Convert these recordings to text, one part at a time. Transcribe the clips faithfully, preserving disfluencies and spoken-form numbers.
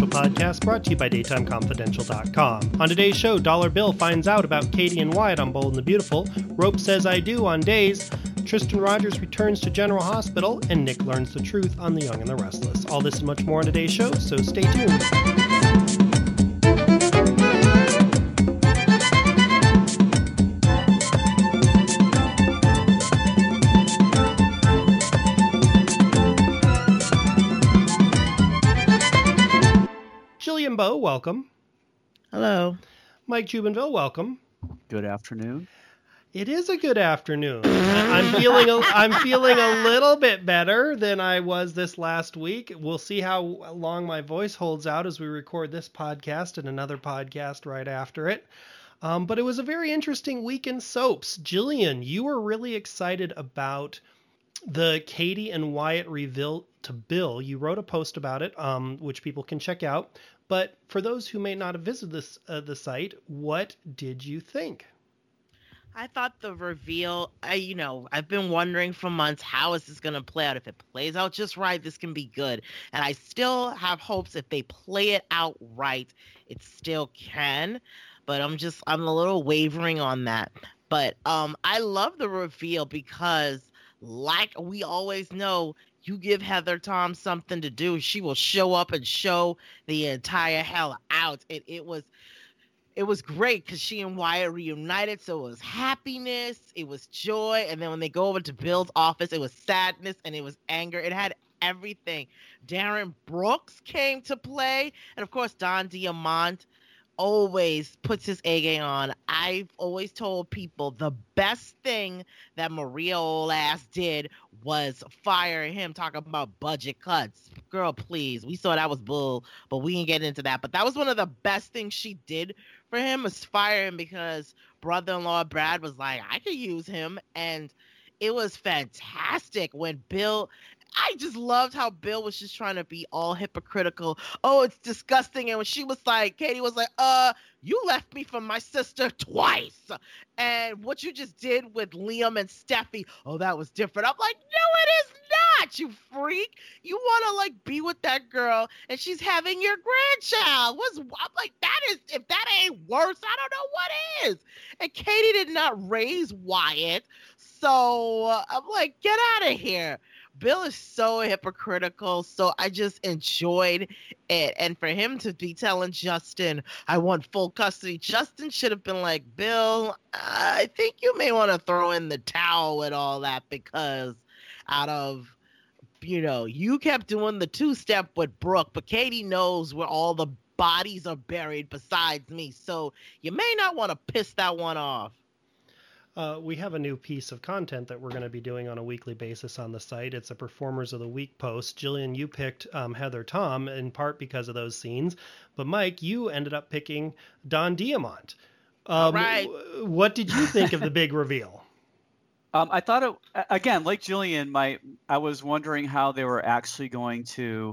podcast brought to you by Daytime Confidential dot com. On today's show, Dollar Bill finds out about Katie and Wyatt on Bold and the Beautiful, Rope Says I Do on Days, Tristan Rogers returns to General Hospital, and Nick learns the truth on The Young and the Restless. All this and much more on today's show, so stay tuned. Jillian Bowe, welcome. Hello. Mike Jubinville, welcome. Good afternoon. It is a good afternoon. I'm feeling a, I'm feeling a little bit better than I was this last week. We'll see how long my voice holds out as we record this podcast and another podcast right after it. Um, but it was a very interesting week in soaps. Jillian, you were really excited about the Katie and Wyatt reveal to Bill. You wrote a post about it, um, which people can check out. But for those who may not have visited this uh, the site, what did you think? I thought the reveal, I, you know, I've been wondering for months, how is this going to play out? If it plays out just right, this can be good. And I still have hopes if they play it out right, it still can. But I'm just, I'm a little wavering on that. But um, I love the reveal because, like we always know, you give Heather Tom something to do, she will show up and show the entire hell out. It, it was... It was great because she and Wyatt reunited, so it was happiness, it was joy, and then when they go over to Bill's office, it was sadness and it was anger. It had everything. Darren Brooks came to play, and of course, Don Diamont always puts his A game on. I've always told people the best thing that Maria Olass did was fire him, talking about budget cuts. Girl, please. We saw that was bull, but we didn't get into that. But that was one of the best things she did for him, was fire him, because brother-in-law Brad was like, I could use him. And it was fantastic when Bill... I just loved how Bill was just trying to be all hypocritical. Oh, it's disgusting. And when she was like, Katie was like, uh, you left me for my sister twice. And what you just did with Liam and Steffi, oh, that was different. I'm like, no, it is not, you freak. You want to, like, be with that girl, and she's having your grandchild. What's, I'm like, that is, if that ain't worse, I don't know what is. And Katie did not raise Wyatt. So uh, I'm like, get out of here. Bill is so hypocritical, so I just enjoyed it. And for him to be telling Justin, I want full custody, Justin should have been like, Bill, I think you may want to throw in the towel with all that, because out of, you know, you kept doing the two-step with Brooke, but Katie knows where all the bodies are buried besides me, so you may not want to piss that one off. Uh, we have a new piece of content that we're going to be doing on a weekly basis on the site. It's a Performers of the Week post. Jillian, you picked um, Heather Tom in part because of those scenes. But Mike, you ended up picking Don Diamont. Um, All right. What did you think of the big reveal? Um, I thought, it, again, like Jillian, my, I was wondering how they were actually going to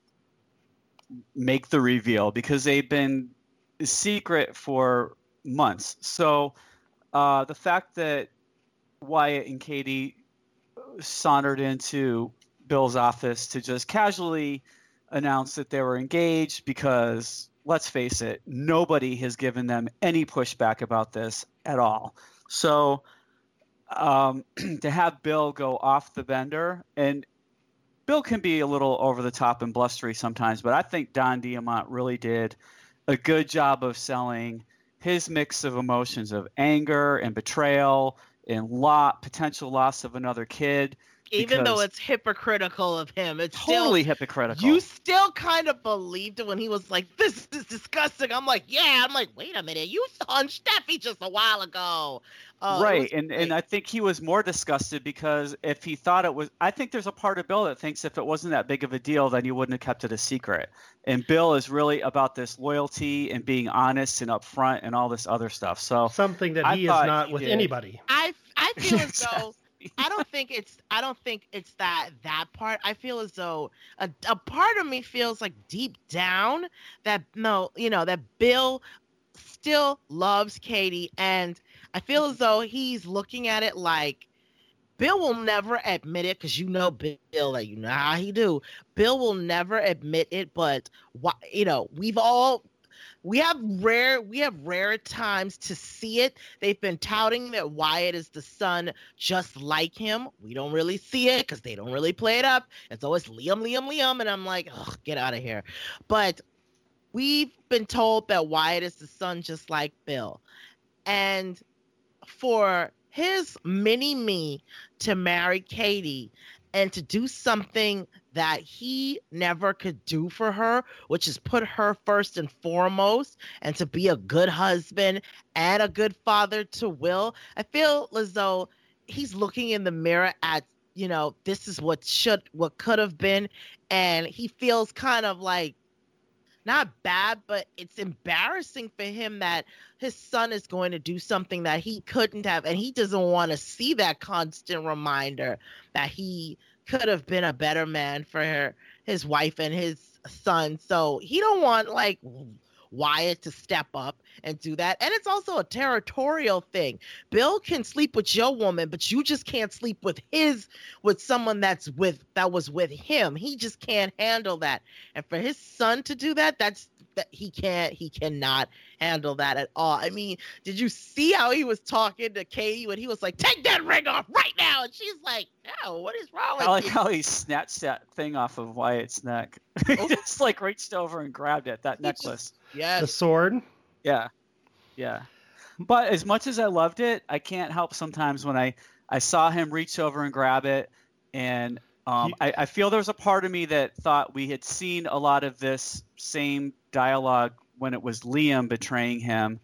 make the reveal, because they've been secret for months. So... Uh, the fact that Wyatt and Katie sauntered into Bill's office to just casually announce that they were engaged, because, let's face it, nobody has given them any pushback about this at all. So um, to have Bill go off the bender, and Bill can be a little over the top and blustery sometimes, but I think Don Diamont really did a good job of selling his mix of emotions of anger and betrayal and lot potential loss of another kid. Even though it's hypocritical of him, it's totally still, hypocritical. You still kind of believed it when he was like, this is disgusting. I'm like, yeah. I'm like, wait a minute. You saw Steffi just a while ago. Uh, right. And and I think he was more disgusted because if he thought it was – I think there's a part of Bill that thinks if it wasn't that big of a deal, then you wouldn't have kept it a secret. And Bill is really about this loyalty and being honest and upfront and all this other stuff. So something that he is not with anybody. I I feel as though – I don't think it's I don't think it's that that part. I feel as though a, a part of me feels like deep down that no, you know, that Bill still loves Katie, and I feel as though he's looking at it like Bill will never admit it because you know Bill, like you know how he do. Bill will never admit it, but why? You know, we've all we have rare we have rare times to see it. They've been touting that Wyatt is the son just like him. We don't really see it because they don't really play it up. It's always Liam, Liam, Liam, and I'm like, ugh, get out of here. But we've been told that Wyatt is the son just like Bill, and for his mini me to marry Katie and to do something that he never could do for her, which is put her first and foremost, and to be a good husband and a good father to Will, I feel as though he's looking in the mirror at, you know, this is what should, what could have been, and he feels kind of like, not bad, but it's embarrassing for him that his son is going to do something that he couldn't have. And he doesn't want to see that constant reminder that he could have been a better man for her, his wife and his son. So he don't want like Wyatt to step up and do that. And it's also a territorial thing. Bill can sleep with your woman, but you just can't sleep with his, with someone that's with, that was with him. He just can't handle that. And for his son to do that, that's, that he can't, he cannot handle that at all. I mean, did you see how he was talking to Katie when he was like, take that ring off right now? And she's like, no, what is wrong with I like you? how he snatched that thing off of Wyatt's neck. He just like reached over and grabbed it, that He necklace. just- yes. The sword. Yeah. Yeah. But as much as I loved it, I can't help sometimes when I, I saw him reach over and grab it. And um, You- I, I feel there's a part of me that thought we had seen a lot of this same dialogue when it was Liam betraying him.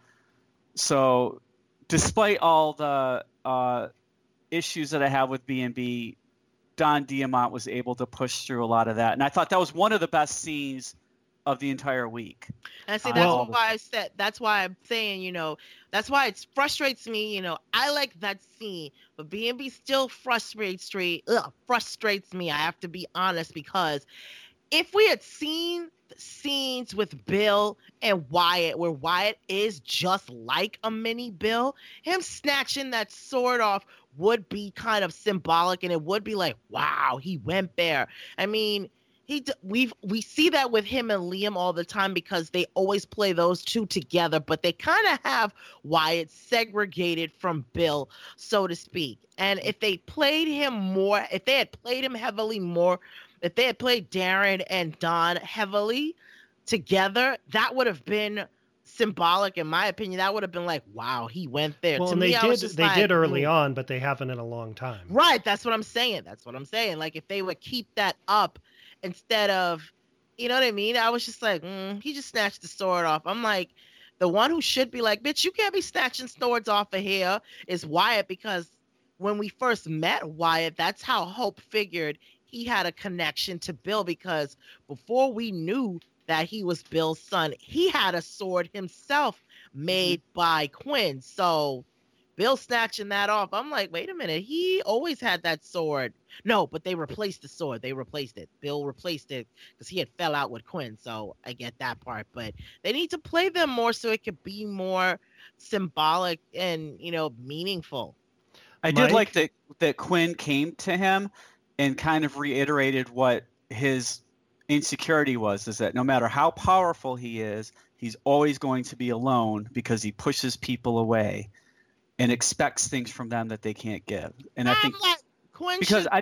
So despite all the uh, issues that I have with B and B, Don Diamont was able to push through a lot of that. And I thought that was one of the best scenes of the entire week. And see, Uh, that's Well- why I said, that's why I'm saying, you know, that's why it frustrates me. You know, I like that scene, but B and B still frustrates me. Ugh, frustrates me. I have to be honest, because if we had seen scenes with Bill and Wyatt, where Wyatt is just like a mini Bill, him snatching that sword off would be kind of symbolic, and it would be like, wow, he went there. I mean, he we've we see that with him and Liam all the time because they always play those two together, but they kind of have Wyatt segregated from Bill, so to speak. And if they played him more, if they had played him heavily more, if they had played Darren and Don heavily together, that would have been symbolic, in my opinion. That would have been like, wow, he went there. Well, to and me, they I was did. just They like, did early mm. on, but they haven't in a long time. Right, that's what I'm saying. That's what I'm saying. Like, if they would keep that up instead of, you know what I mean? I was just like, mm, he just snatched the sword off. I'm like, the one who should be like, bitch, you can't be snatching swords off of here is Wyatt, because when we first met Wyatt, that's how Hope figured he had a connection to Bill, because before we knew that he was Bill's son, he had a sword himself made mm-hmm. by Quinn. So Bill snatching that off, I'm like, wait a minute, he always had that sword. No, but they replaced the sword. They replaced it. Bill replaced it because he had fell out with Quinn. So I get that part, but they need to play them more so it could be more symbolic and, you know, meaningful. I Mike? did like that that Quinn came to him and kind of reiterated what his insecurity was, is that no matter how powerful he is, he's always going to be alone because he pushes people away and expects things from them that they can't give. And I I'm think like, Quinn because should, I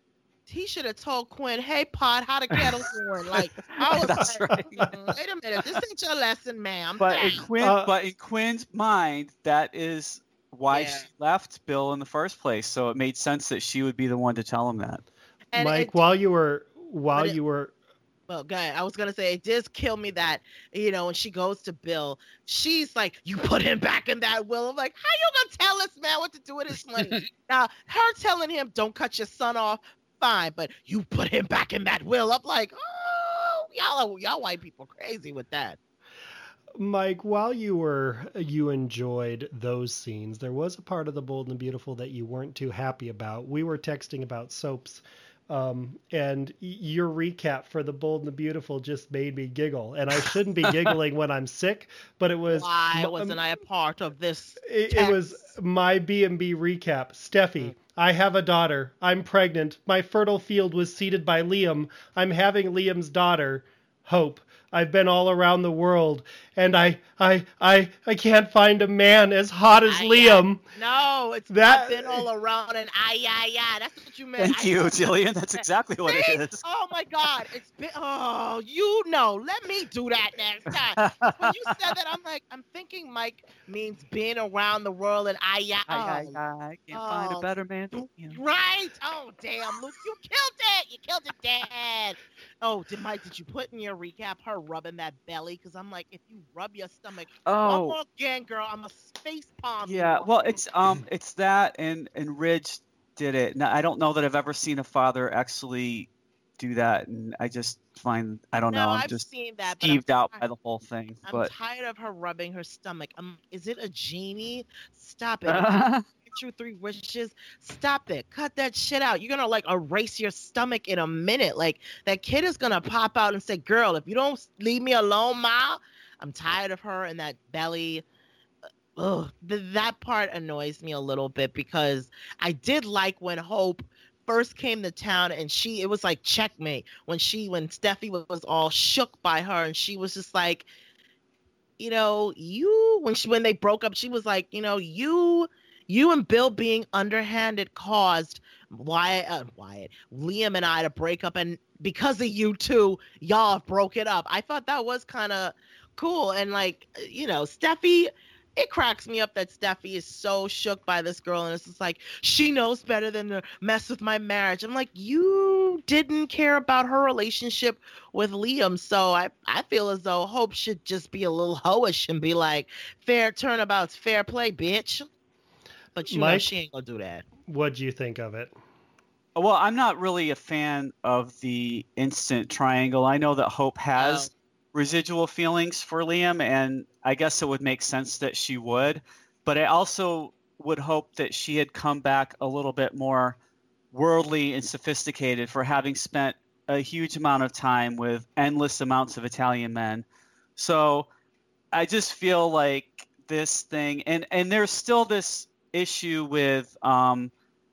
he should have told Quinn, hey, Pod, how the kettle going? Like, I was That's like, right. mm, wait a minute, this ain't your lesson, ma'am. but in Dang. Quinn Uh, but in Quinn's mind, that is why Yeah. she left Bill in the first place. So it made sense that she would be the one to tell him that. And Mike, it- while you were while but it- you were Well, go ahead. I was gonna say it does kill me that, you know, when she goes to Bill, she's like, "You put him back in that will." I'm like, "How you gonna tell this man what to do with his money?" Now, her telling him, "Don't cut your son off," fine, but you put him back in that will. I'm like, "Oh, y'all, are, y'all white people crazy with that." Mike, while you were you enjoyed those scenes, there was a part of The Bold and the Beautiful that you weren't too happy about. We were texting about soaps Um, and your recap for The Bold and the Beautiful just made me giggle. And I shouldn't be giggling when I'm sick, but it was... Why wasn't I a part of this? It, it was my B and B recap. Steffi, mm. I have a daughter. I'm pregnant. My fertile field was seeded by Liam. I'm having Liam's daughter, Hope. I've been all around the world, and I, I, I, I can't find a man as hot as I, Liam. No, it's that, I've been all around, and I, yeah, yeah. That's what you meant. Thank I, you, Jillian. That's exactly what it is. Oh my God, it's been. Oh, you know. Let me do that next time. When you said that, I'm like, I'm thinking Mike means being around the world, and I, yeah. Oh, I, I, I can't oh, find a better man. You know. Right? Oh, damn, Luke, you killed it. You killed it, Dad. Oh, did Mike? Did you put in your recap her rubbing that belly? Because I'm like, if you rub your stomach oh. one more again, girl, I'm a face palm. Yeah, well, it's um, it's that, and and Ridge did it. Now, I don't know that I've ever seen a father actually do that, and I just find I don't no, know. I'm I've just seen that, skeeved out tired, by the whole thing. I'm but tired of her rubbing her stomach. Um, is it a genie? Stop it. Two, three wishes. Stop it. Cut that shit out. You're gonna like erase your stomach in a minute. Like that kid is gonna pop out and say, "Girl, if you don't leave me alone, Ma." I'm tired of her and that belly. Ugh, the, that part annoys me a little bit because I did like when Hope first came to town and she it was like checkmate when she when Steffi was, was all shook by her and she was just like, you know, you when she when they broke up, she was like, you know, you. You and Bill being underhanded caused Wyatt, uh, Wyatt, Liam and I to break up, and because of you two, y'all have broke it up. I thought that was kind of cool, and like, you know, Steffi, it cracks me up that Steffi is so shook by this girl, and it's just like, she knows better than to mess with my marriage. I'm like, you didn't care about her relationship with Liam, so I, I feel as though Hope should just be a little hoish and be like, fair turnabout's fair play, bitch. But you Mike, know she ain't gonna do that. What'd you think of it? Well, I'm not really a fan of the instant triangle. I know that Hope has oh. residual feelings for Liam, and I guess it would make sense that she would. But I also would hope that she had come back a little bit more worldly and sophisticated for having spent a huge amount of time with endless amounts of Italian men. So I just feel like this thing, and, and there's still this issue with um,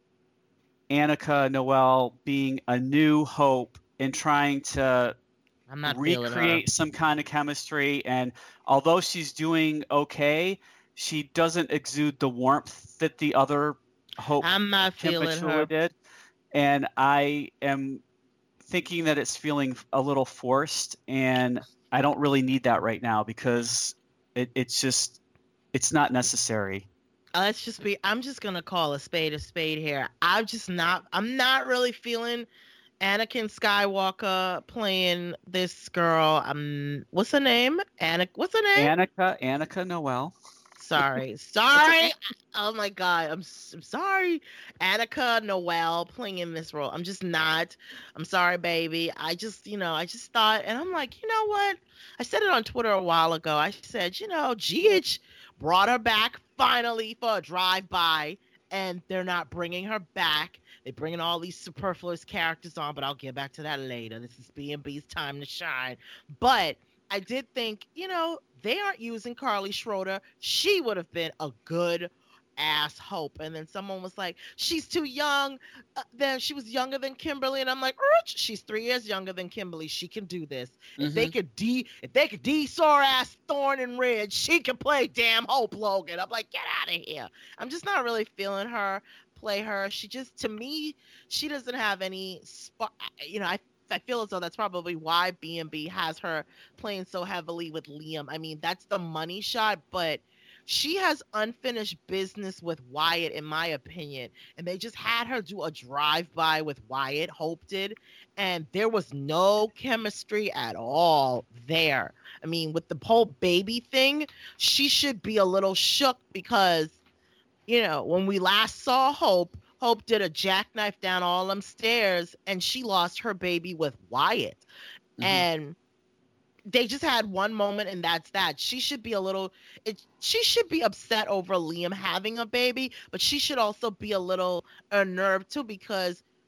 Annika Noelle being a new Hope and trying to I'm not recreate some kind of chemistry. And although she's doing okay, she doesn't exude the warmth that the other Hope I'm not feeling her. did. And I am thinking that it's feeling a little forced, and I don't really need that right now because it, it's just it's not necessary. Let's just be, I'm just going to call a spade a spade here. I'm just not, I'm not really feeling Anakin Skywalker playing this girl. Um, what's her name? Annika, what's her name? Annika, Annika Noelle. Sorry. Sorry. Oh my God. I'm, I'm sorry. Annika Noelle playing in this role. I'm just not, I'm sorry, baby. I just, you know, I just thought, and I'm like, you know what? I said it on Twitter a while ago. I said, you know, G H brought her back finally for a drive-by, and they're not bringing her back. They're bringing all these superfluous characters on, but I'll get back to that later. This is B and B's time to shine. But I did think, you know, they aren't using Carly Schroeder. She would have been a good ass Hope. And then someone was like, she's too young. Uh, then she was younger than Kimberly, and I'm like, she's three years younger than Kimberly. She can do this. Mm-hmm. If they could de if they could de-sore ass Thorn and Ridge, she can play damn Hope Logan. I'm like, get out of here. I'm just not really feeling her play her. She just, to me, she doesn't have any spark. You know, I I feel as though that's probably why B and B has her playing so heavily with Liam. I mean, that's the money shot, but she has unfinished business with Wyatt, in my opinion. And they just had her do a drive-by with Wyatt, Hope did, and there was no chemistry at all there. I mean, with the whole baby thing, she should be a little shook because, you know, when we last saw Hope, Hope did a jackknife down all them stairs, and she lost her baby with Wyatt. Mm-hmm. And they just had one moment, and that's that. She should be a little, it, she should be upset over Liam having a baby, but she should also be a little unnerved too, because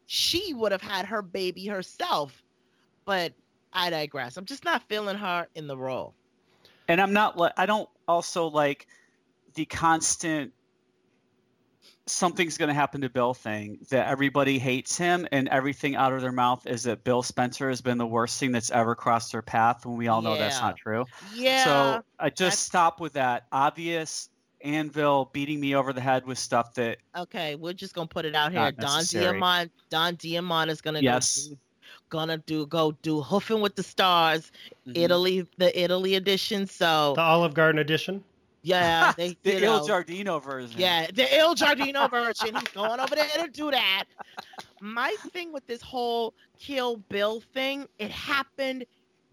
she would have had her baby herself. But I digress. I'm just not feeling her in the role. And I'm not like, I don't also like the constant something's going to happen to Bill thing, that everybody hates him and everything out of their mouth is that Bill Spencer has been the worst thing that's ever crossed their path, when we all know that's Yeah. not true. Yeah. So I just that's- stop with that obvious Anvil beating me over the head with stuff that Okay, we're just gonna put it out here. Not Don necessary. Diamond, Don Diamond is gonna Yes. go do, gonna do go do Hoofing with the Stars, Mhm. Italy, the Italy edition. So The Olive Garden edition. yeah, they the you Il know, Giardino version. yeah, the Il Giardino version. He's going over there to do that. My thing with this whole Kill Bill thing, it happened,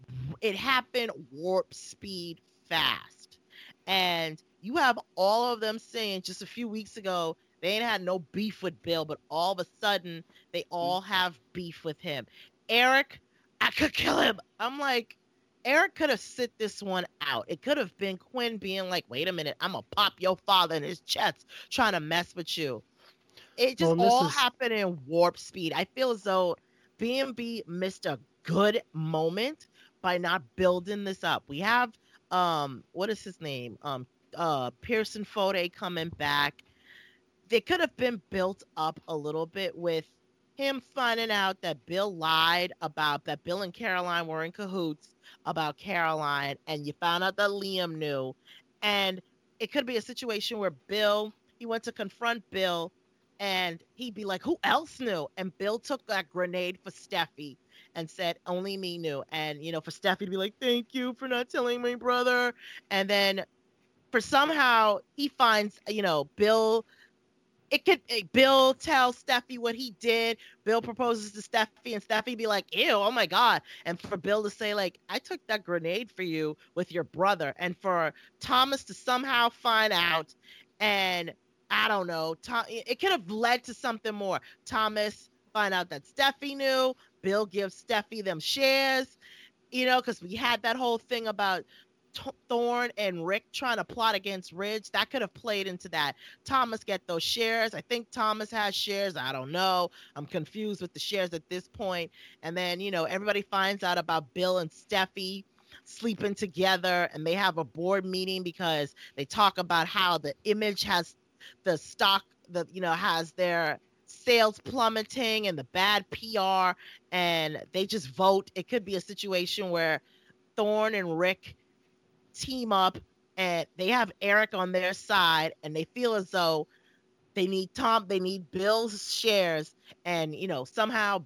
it happened warp speed fast, and you have all of them saying just a few weeks ago they ain't had no beef with Bill, but all of a sudden they all have beef with him. Eric, I could kill him. I'm like, Eric could have sit this one out. It could have been Quinn being like, wait a minute, I'm gonna pop your father in his chest trying to mess with you. It just Well, all Missus happened in warp speed. I feel as though B and B missed a good moment by not building this up. We have um what is his name? Um uh Pearson Fode coming back. They could have been built up a little bit with him finding out that Bill lied about that Bill and Caroline were in cahoots about Caroline, and you found out that Liam knew. And it could be a situation where Bill, he went to confront Bill and he'd be like, who else knew? And Bill took that grenade for Steffi and said, only me knew. And, you know, for Steffi to be like, thank you for not telling my brother. And then for somehow he finds, you know, Bill, it could, it, Bill tells Steffi what he did. Bill proposes to Steffi and Steffi be like, ew, oh my God. And for Bill to say like, I took that grenade for you with your brother. And for Thomas to somehow find out, and I don't know, Tom, it could have led to something more. Thomas find out that Steffi knew. Bill gives Steffi them shares, you know, because we had that whole thing about T- Thorne and Rick trying to plot against Ridge. That could have played into that. Thomas get those shares. I think Thomas has shares. I don't know. I'm confused with the shares at this point. And then, you know, everybody finds out about Bill and Steffi sleeping together, and they have a board meeting because they talk about how the Image has the stock, the you know, has their sales plummeting and the bad P R, and they just vote. It could be a situation where Thorne and Rick team up and they have Eric on their side, and they feel as though they need Tom, they need Bill's shares, and you know, somehow,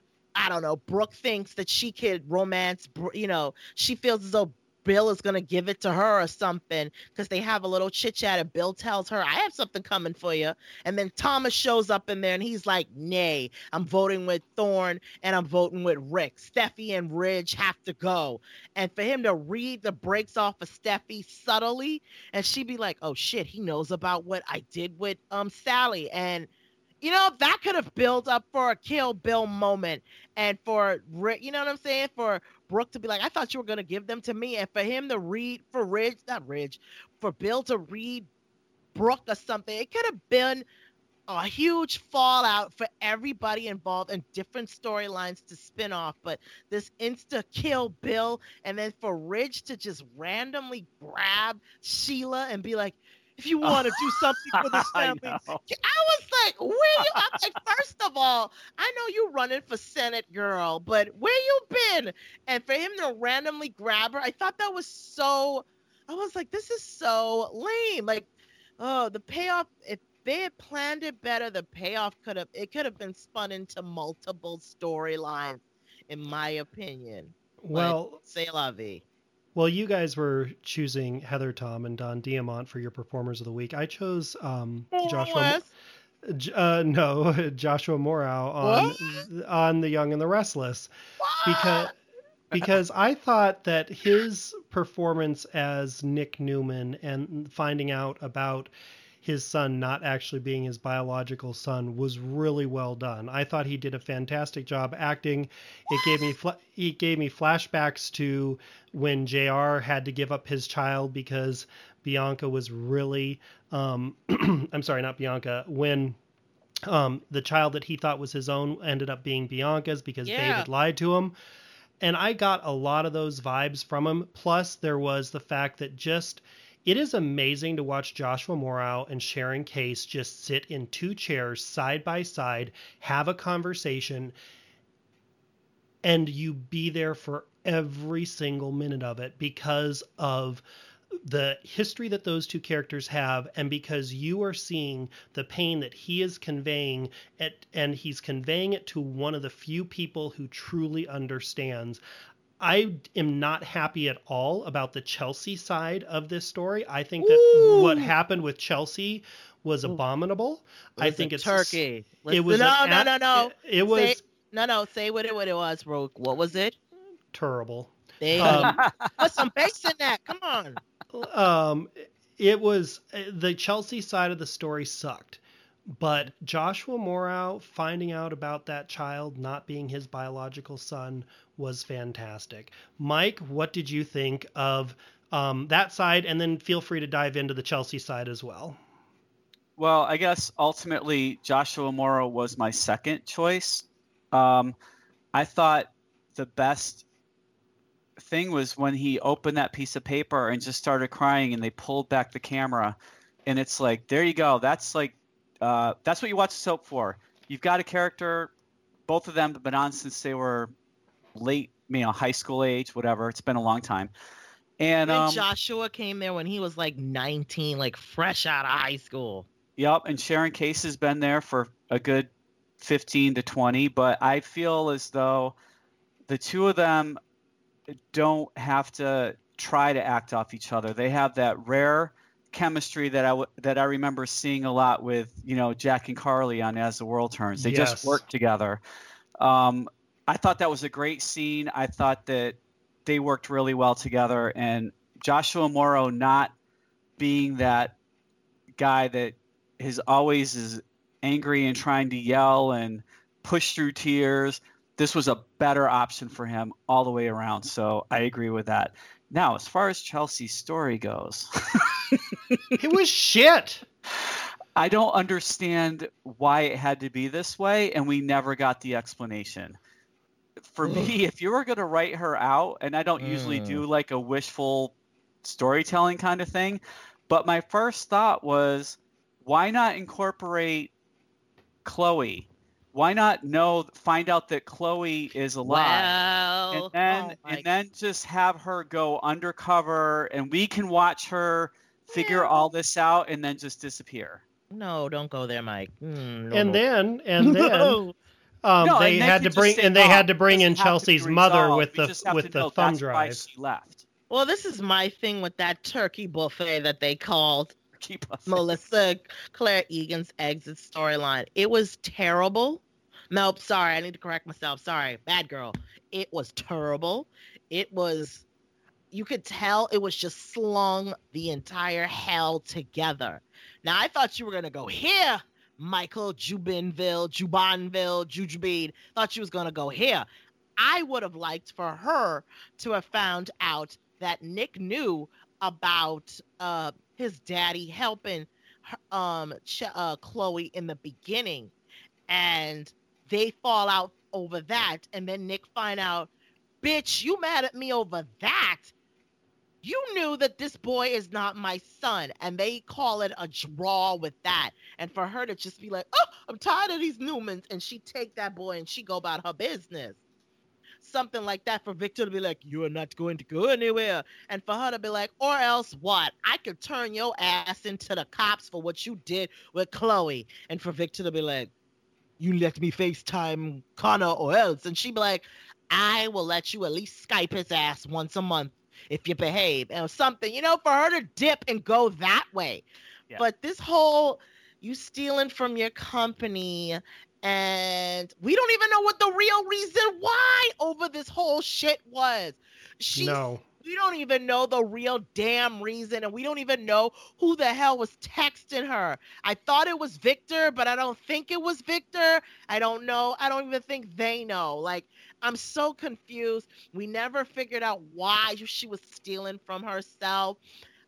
I don't know, Brooke thinks that she could romance, you know, she feels as though Bill is going to give it to her or something, because they have a little chit chat and Bill tells her, I have something coming for you. And then Thomas shows up in there and he's like, nay, I'm voting with Thorne and I'm voting with Rick. Steffi and Ridge have to go. And for him to read the breaks off of Steffi subtly, and she'd be like, oh shit, he knows about what I did with um Sally. And you know, that could have built up for a Kill Bill moment, and for Rick, you know what I'm saying? For Brooke to be like, I thought you were going to give them to me. And for him to read, for Ridge, not Ridge, for Bill to read Brooke or something, it could have been a huge fallout for everybody involved and different storylines to spin off. But this insta Kill Bill, and then for Ridge to just randomly grab Sheila and be like, if you want to do something for this family. I, I was like, where you, I'm like, first of all, I know you running for Senate, girl, but where you been? And for him to randomly grab her, I thought that was so, I was like, this is so lame. Like, oh, the payoff, if they had planned it better, the payoff could have, it could have been spun into multiple storylines, in my opinion. Well, but c'est la vie. Well, you guys were choosing Heather Tom and Don Diamont for your performers of the week. I chose um, Joshua. Uh, no, Joshua Morrow on what? on The Young and the Restless, what? because because I thought that his performance as Nick Newman and finding out about his son not actually being his biological son was really well done. I thought he did a fantastic job acting. It gave me fl- it gave me flashbacks to when J R had to give up his child because Bianca was really um, I'm sorry, not Bianca, when Um, the child that he thought was his own ended up being Bianca's because Yeah. David lied to him. And I got a lot of those vibes from him. Plus, there was the fact that just it is amazing to watch Joshua Morrow and Sharon Case just sit in two chairs side by side, have a conversation, and you be there for every single minute of it because of the history that those two characters have, and because you are seeing the pain that he is conveying at, and he's conveying it to one of the few people who truly understands. I am not happy at all about the Chelsea side of this story. I think that Ooh. what happened with Chelsea was abominable. It I was think a it's turkey. It was no, an no, at- no, no. It, it was Say, no, no. Say what it what it was, bro. What was it? terrible. They Um, put some bass in that. Come on. um, it was the Chelsea side of the story sucked, but Joshua Morrow finding out about that child not being his biological son was fantastic. Mike, what did you think of um, that side? And then feel free to dive into the Chelsea side as well. Well, I guess ultimately Joshua Morrow was my second choice. Um, I thought the best thing was when he opened that piece of paper and just started crying, and they pulled back the camera, and it's like, there you go. That's like, uh, that's what you watch soap for. You've got a character, both of them have been on since they were late, you know, high school age, whatever. It's been a long time. And When um, Joshua came there when he was like nineteen, like fresh out of high school. Yep, and Sharon Case has been there for a good fifteen to twenty, but I feel as though the two of them don't have to try to act off each other. They have that rare chemistry that I w- that I remember seeing a lot with, you know, Jack and Carly on As the World Turns. They Yes. just work together. Um, I thought that was a great scene. I thought that they worked really well together, and Joshua Morrow not being that guy that is always is angry and trying to yell and push through tears. This was a better option for him all the way around. So I agree with that. Now, as far as Chelsea's story goes, It was shit. I don't understand why it had to be this way, and we never got the explanation. For me, if you were going to write her out, and I don't usually Mm. do like a wishful storytelling kind of thing, but my first thought was, why not incorporate Chloe? Why not know, find out that Chloe is alive, Well, and then oh my and then just have her go undercover, and we can watch her figure Yeah. all this out, and then just disappear. No, don't go there, Mike. Mm, no, And no. then and then No. um, No, they and they had to could just bring say, and they "Oh, had to it bring in doesn't have to be Chelsea's mother resolved. with We the just have with to the know thumb that's why drive. she left." Well, this is my thing with that turkey buffet that they called Keep us. Melissa Claire Egan's exit storyline. It was terrible. Nope, sorry, I need to correct myself. Sorry, bad girl. It was terrible. It was, you could tell it was just slung the entire hell together. Now, I thought you were going to go here, Michael Jubinville, Jubanville, Jujubeen. Thought you was going to go here. I would have liked for her to have found out that Nick knew about uh, his daddy helping her- um, Ch- uh, Chloe in the beginning, and they fall out over that, and then Nick find out, bitch, you mad at me over that? You knew that this boy is not my son, and they call it a draw with that. And for her to just be like, oh, I'm tired of these Newmans, and she take that boy and she go about her business. Something like that, for Victor to be like, you are not going to go anywhere. And for her to be like, or else what? I could turn your ass into the cops for what you did with Chloe. And for Victor to be like, you let me FaceTime Connor or else. And she be like, I will let you at least Skype his ass once a month if you behave, or something, you know, for her to dip and go that way. Yeah. But this whole, you stealing from your company, and we don't even know what the real reason why over this whole shit was. She's, No. we don't even know the real damn reason, and we don't even know who the hell was texting her. I thought it was Victor, but I don't think it was Victor. I don't know. I don't even think they know. Like, I'm so confused. We never figured out why she was stealing from herself.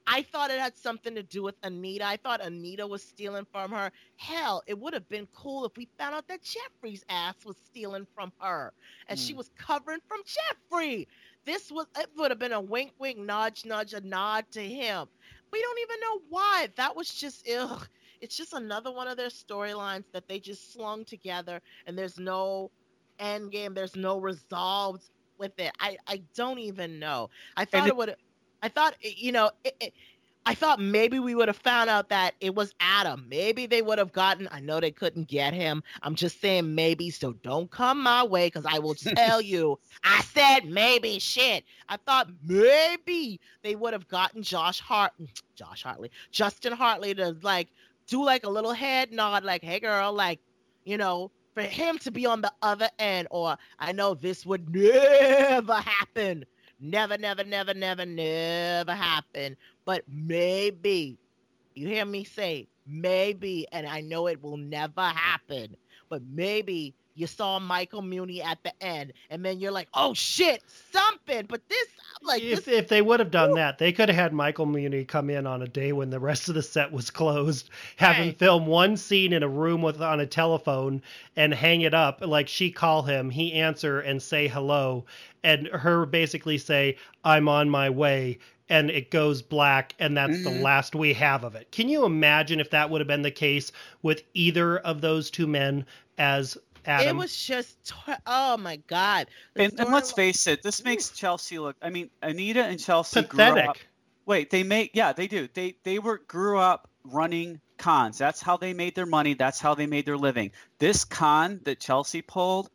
I thought it had something to do with Anita. I thought Anita was stealing from her. Hell, it would have been cool if we found out that Jeffrey's ass was stealing from her and mm. she was covering from Jeffrey. This was, it would have been a wink, wink, nudge, nudge, a nod to him. We don't even know why. That was just, ugh. It's just another one of their storylines that they just slung together, and there's no end game. There's no resolves with it. I, I don't even know. I thought it, it would. I thought you know. It, it, I thought maybe we would have found out that it was Adam. Maybe they would have gotten. I know they couldn't get him. I'm just saying maybe. So don't come my way, because I will tell you. I said maybe. Shit. I thought maybe they would have gotten Josh Hart, Josh Hartley, Justin Hartley to like. do like a little head nod, like, hey girl, like, you know, for him to be on the other end, or I know this would never happen. Never, never, never, never, never happen. But maybe, you hear me say, maybe, and I know it will never happen, but maybe you saw Michael Muhney at the end, and then you're like, oh shit, something. But this, like, if this, if they would have done woo. that, they could have had Michael Muhney come in on a day when the rest of the set was closed, have hey. him film one scene in a room with on a telephone and hang it up. Like, she call him, he answer and say hello, and her basically say, I'm on my way. And it goes black, and that's mm-hmm. the last we have of it. Can you imagine if that would have been the case with either of those two men as Adam? It was just, oh my God. And, and let's face it, this makes Chelsea look, I mean, Anita and Chelsea pathetic. Grew up. Wait, they make, yeah, they do. They they were grew up running cons. That's how they made their money. That's how they made their living. This con that Chelsea pulled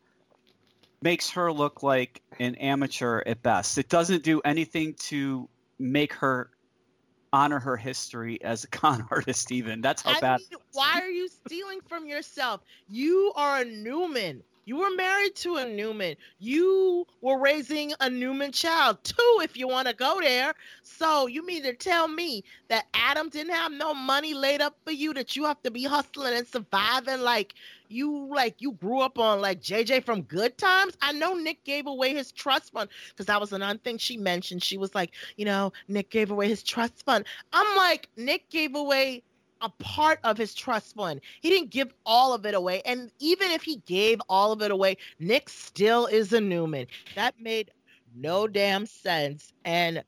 makes her look like an amateur at best. It doesn't do anything to make her honor her history as a con artist even. That's how I bad. Mean, why are you stealing from yourself? You are a Newman. You were married to a Newman. You were raising a Newman child, too, if you want to go there. So you mean to tell me that Adam didn't have no money laid up for you, that you have to be hustling and surviving like you like you grew up on like J J from Good Times? I know Nick gave away his trust fund, because that was another thing she mentioned. She was like, you know, Nick gave away his trust fund. I'm like, Nick gave away a part of his trust fund. He didn't give all of it away. And even if he gave all of it away, Nick still is a Newman. That made no damn sense. And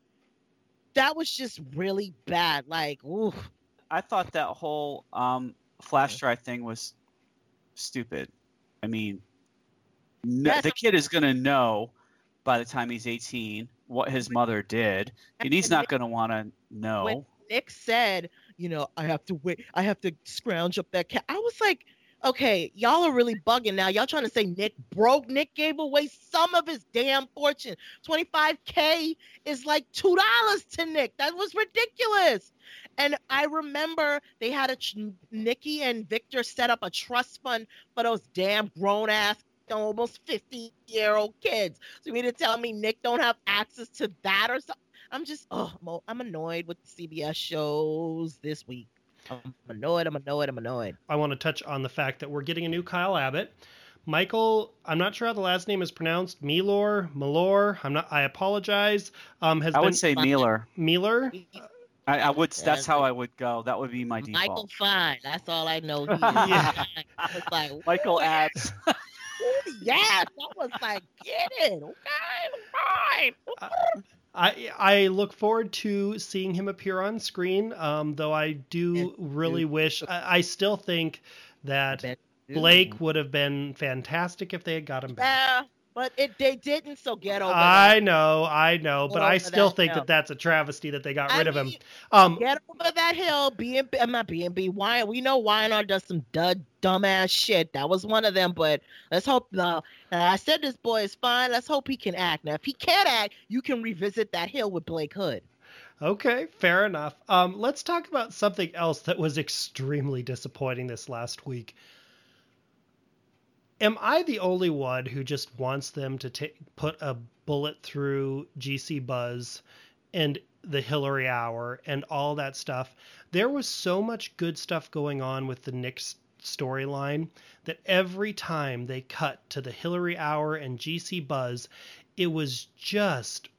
that was just really bad. Like, ooh. I thought that whole um, flash drive thing was stupid. I mean, no, the kid is going to know by the time he's eighteen what his mother did. And he's not going to want to know. When Nick said, you know, I have to wait. I have to scrounge up that cat. I was like, okay, y'all are really bugging now. Y'all trying to say Nick broke? Nick gave away some of his damn fortune. twenty-five K is like two dollars to Nick. That was ridiculous. And I remember they had a, Nikki and Victor set up a trust fund for those damn grown ass, almost fifty year old kids. So you mean to tell me Nick don't have access to that or something? I'm just, oh, I'm annoyed with the C B S shows this week. I'm annoyed, I'm annoyed, I'm annoyed. I want to touch on the fact that we're getting a new Kyle Abbott. Michael, I'm not sure how the last name is pronounced. Milor, Milor. I'm not. I apologize. Um, has I been, would say Mealer. Mealer. I, I would. That's how I would go. That would be my default. Michael Fine. That's all I know. Yeah. I was like, Michael Abs. Yes, I was like, get it, okay, fine. Uh, I I look forward to seeing him appear on screen. Um, though I do really wish. I, I still think that Blake would have been fantastic if they had got him back. Yeah, but it they didn't. So get over. I that. know, I know, but I still that think hill. that that's a travesty that they got I rid mean, of him. Um, get over that hill. B and B, I'm not B and B. Why we know Wynard does some dud dumbass shit. That was one of them. But let's hope. Uh, I said this boy is fine. Let's hope he can act. Now, if he can't act, you can revisit that hill with Blake Hood. Okay, fair enough. Um, let's talk about something else that was extremely disappointing this last week. Am I the only one who just wants them to ta- put a bullet through G C Buzz and the Hillary Hour and all that stuff? There was so much good stuff going on with the Nick's storyline that every time they cut to the Hillary Hour and G C Buzz, it was just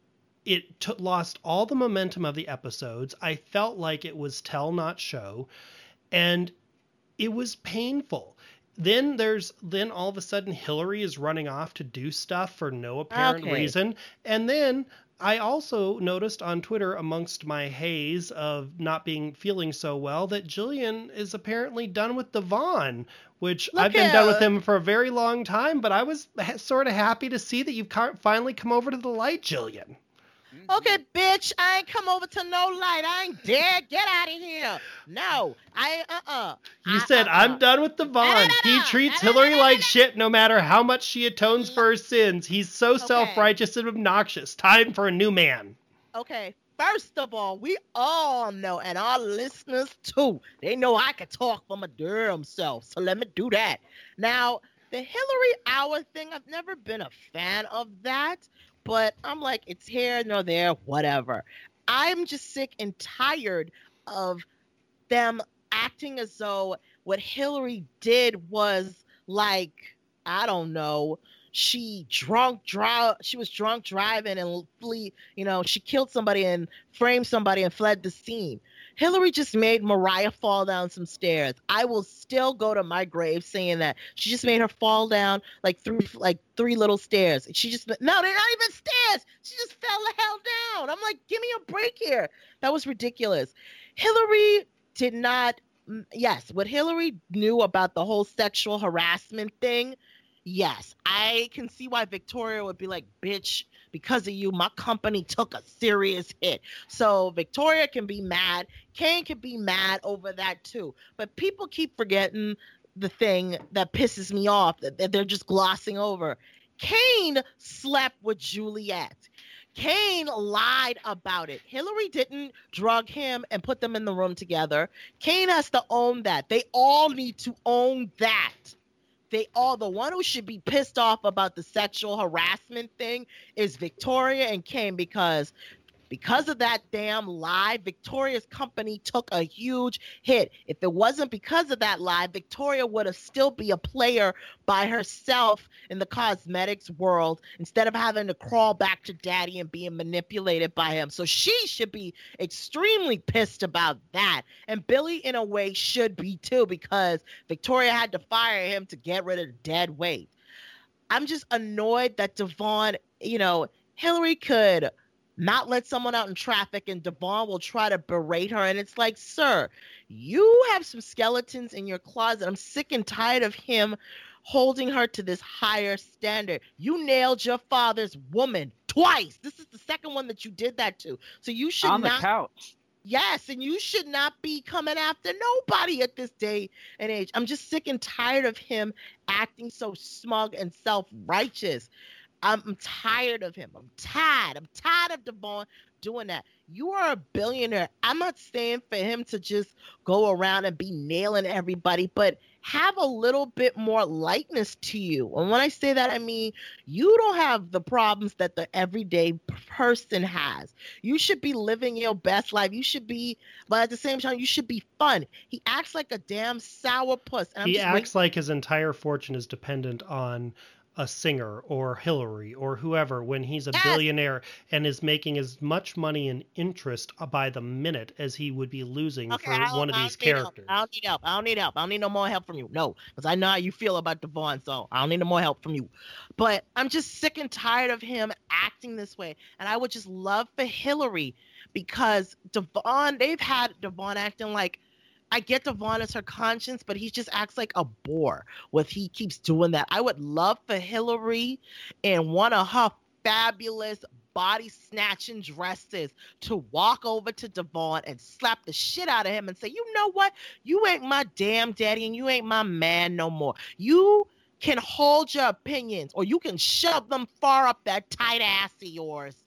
it t- lost all the momentum of the episodes. I felt like it was tell, not show. And it was painful. Then there's then all of a sudden Hillary is running off to do stuff for no apparent Okay. reason. And then I also noticed on Twitter, amongst my haze of not being feeling so well, that Jillian is apparently done with Devon, which Look I've been done with out. him for a very long time. But I was ha- sort of happy to see that you've ca- finally come over to the light, Jillian. Okay, bitch, I ain't come over to no light. I ain't dead. Get out of here. No, I uh-uh. You I, said, uh-uh. I'm done with Devon. He Da-da-da-da. treats Da-da-da-da. Hillary like shit no matter how much she atones for her sins. He's so Okay. self-righteous and obnoxious. Time for a new man. Okay, first of all, we all know, and our listeners too, they know I can talk for my damn self, so let me do that. Now, the Hillary Hour thing, I've never been a fan of that, but I'm like, it's here, no there, whatever. I'm just sick and tired of them acting as though what Hillary did was like, I don't know, she drunk drive she was drunk driving and flee, you know, she killed somebody and framed somebody and fled the scene. Hillary just made Mariah fall down some stairs. I will still go to my grave saying that she just made her fall down like three like three little stairs. She just no, they're not even stairs. She just fell the hell down. I'm like, give me a break here. That was ridiculous. Hillary did not. Yes, what Hillary knew about the whole sexual harassment thing. Yes, I can see why Victoria would be like, bitch, because of you, my company took a serious hit. So Victoria can be mad. Kane can be mad over that too. But people keep forgetting the thing that pisses me off, that, that they're just glossing over. Kane slept with Juliet. Kane lied about it. Hillary didn't drug him and put them in the room together. Kane has to own that. They all need to own that. They all, the one who should be pissed off about the sexual harassment thing is Victoria and Kane, because because of that damn lie, Victoria's company took a huge hit. If it wasn't because of that lie, Victoria would have still be a player by herself in the cosmetics world instead of having to crawl back to daddy and being manipulated by him. So she should be extremely pissed about that. And Billy, in a way, should be too, because Victoria had to fire him to get rid of the dead weight. I'm just annoyed that Devon, you know, Hillary could not let someone out in traffic and Devon will try to berate her. And it's like, sir, you have some skeletons in your closet. I'm sick and tired of him holding her to this higher standard. You nailed your father's woman twice. This is the second one that you did that to. So you should on not. the couch. Yes, and you should not be coming after nobody at this day and age. I'm just sick and tired of him acting so smug and self-righteous. I'm tired of him. I'm tired. I'm tired of Devon doing that. You are a billionaire. I'm not saying for him to just go around and be nailing everybody, but have a little bit more lightness to you. And when I say that, I mean, you don't have the problems that the everyday person has. You should be living your best life. You should be, but at the same time, you should be fun. He acts like a damn sourpuss. And I'm He just acts waiting- like his entire fortune is dependent on a singer or Hillary or whoever when he's a Yes. billionaire and is making as much money in interest by the minute as he would be losing Okay, for I don't- one of I these don't need help. characters. I don't need help. I don't need help. I don't need no more help from you. No, because I know how you feel about Devon, so I don't need no more help from you. But I'm just sick and tired of him acting this way. And I would just love for Hillary, because Devon, they've had Devon acting like, I get Devon as her conscience, but he just acts like a bore with he keeps doing that. I would love for Hillary in one of her fabulous body snatching dresses to walk over to Devon and slap the shit out of him and say, you know what? You ain't my damn daddy and you ain't my man no more. You can hold your opinions or you can shove them far up that tight ass of yours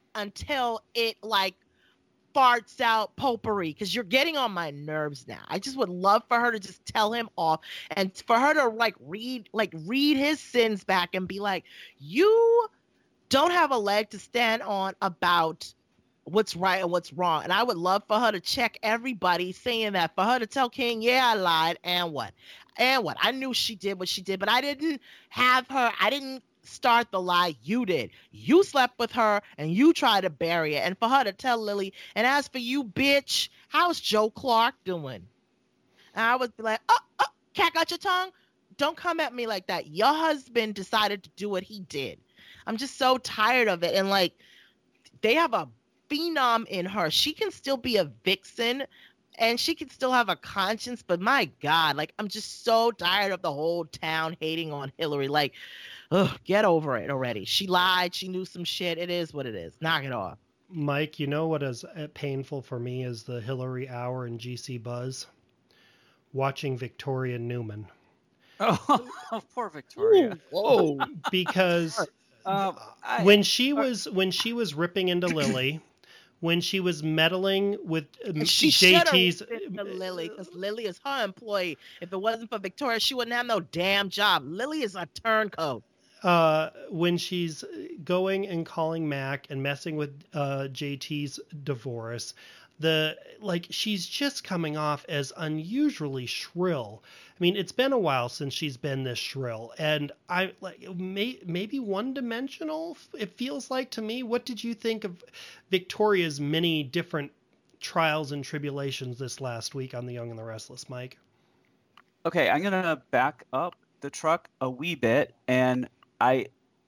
until it like farts out potpourri, because you're getting on my nerves now. I just would love for her to just tell him off and for her to like read like read his sins back and be like, you don't have a leg to stand on about what's right and what's wrong. And I would love for her to check everybody saying that, for her to tell King, yeah, I lied, and what? And what? I knew she did what she did, but I didn't have her, I didn't start the lie. You did. You slept with her and you tried to bury it. And for her to tell Lily, and as for you, bitch, how's Joe Clark doing? And I would be like, oh, oh, cat got your tongue? Don't come at me like that. Your husband decided to do what he did. I'm just so tired of it. And like, they have a phenom in her. She can still be a vixen and she can still have a conscience, but my God, like, I'm just so tired of the whole town hating on Hillary. Like, ugh, get over it already. She lied. She knew some shit. It is what it is. Knock it off. Mike, you know what is painful for me is the Hillary Hour and G C Buzz? Watching Victoria Newman. Oh, poor Victoria. Whoa. Because um, I, when she was when she was ripping into Lily, when she was meddling with um, she J T's Lily, because Lily is her employee. If it wasn't for Victoria, she wouldn't have no damn job. Lily is a turncoat. Uh, when she's going and calling Mac and messing with uh, J T's divorce, the like she's just coming off as unusually shrill. I mean, it's been a while since she's been this shrill, and I like may, maybe one-dimensional. It feels like to me. What did you think of Victoria's many different trials and tribulations this last week on The Young and the Restless, Mike? Okay, I'm gonna back up the truck a wee bit, and I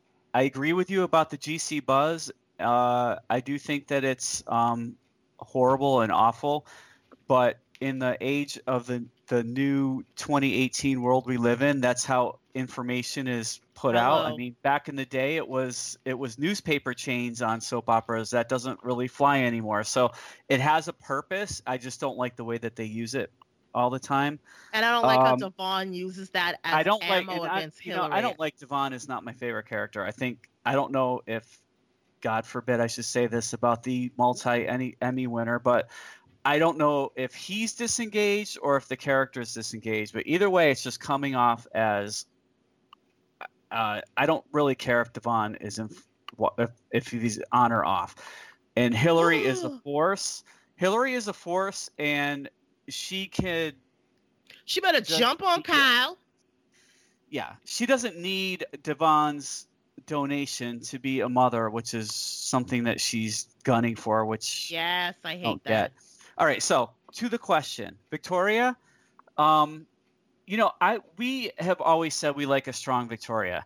I agree with you about the G C Buzz. Uh, I do think that it's um, horrible and awful, but in the age of the the new twenty eighteen world we live in, that's how information is put Hello. out. I mean, back in the day, it was it was newspaper chains on soap operas. That doesn't really fly anymore. So it has a purpose. I just don't like the way that they use it all the time. And I don't like Um, how Devon uses that as I don't like. ammo and I, against you Hillary. know, I don't like Devon. Is not my favorite character. I think I don't know if, God forbid, I should say this about the multi Emmy Emmy winner, but I don't know if he's disengaged or if the character is disengaged. But either way, it's just coming off as. Uh, I don't really care if Devon is in, if, if he's on or off, and Hillary is a force. Hillary is a force, and she could. She better Just- jump on Kyle. Yeah, she doesn't need Devon's donation to be a mother, which is something that she's gunning for, which Yes, I I hate don't that. get. All right, so to the question, Victoria, um, you know, I we have always said we like a strong Victoria.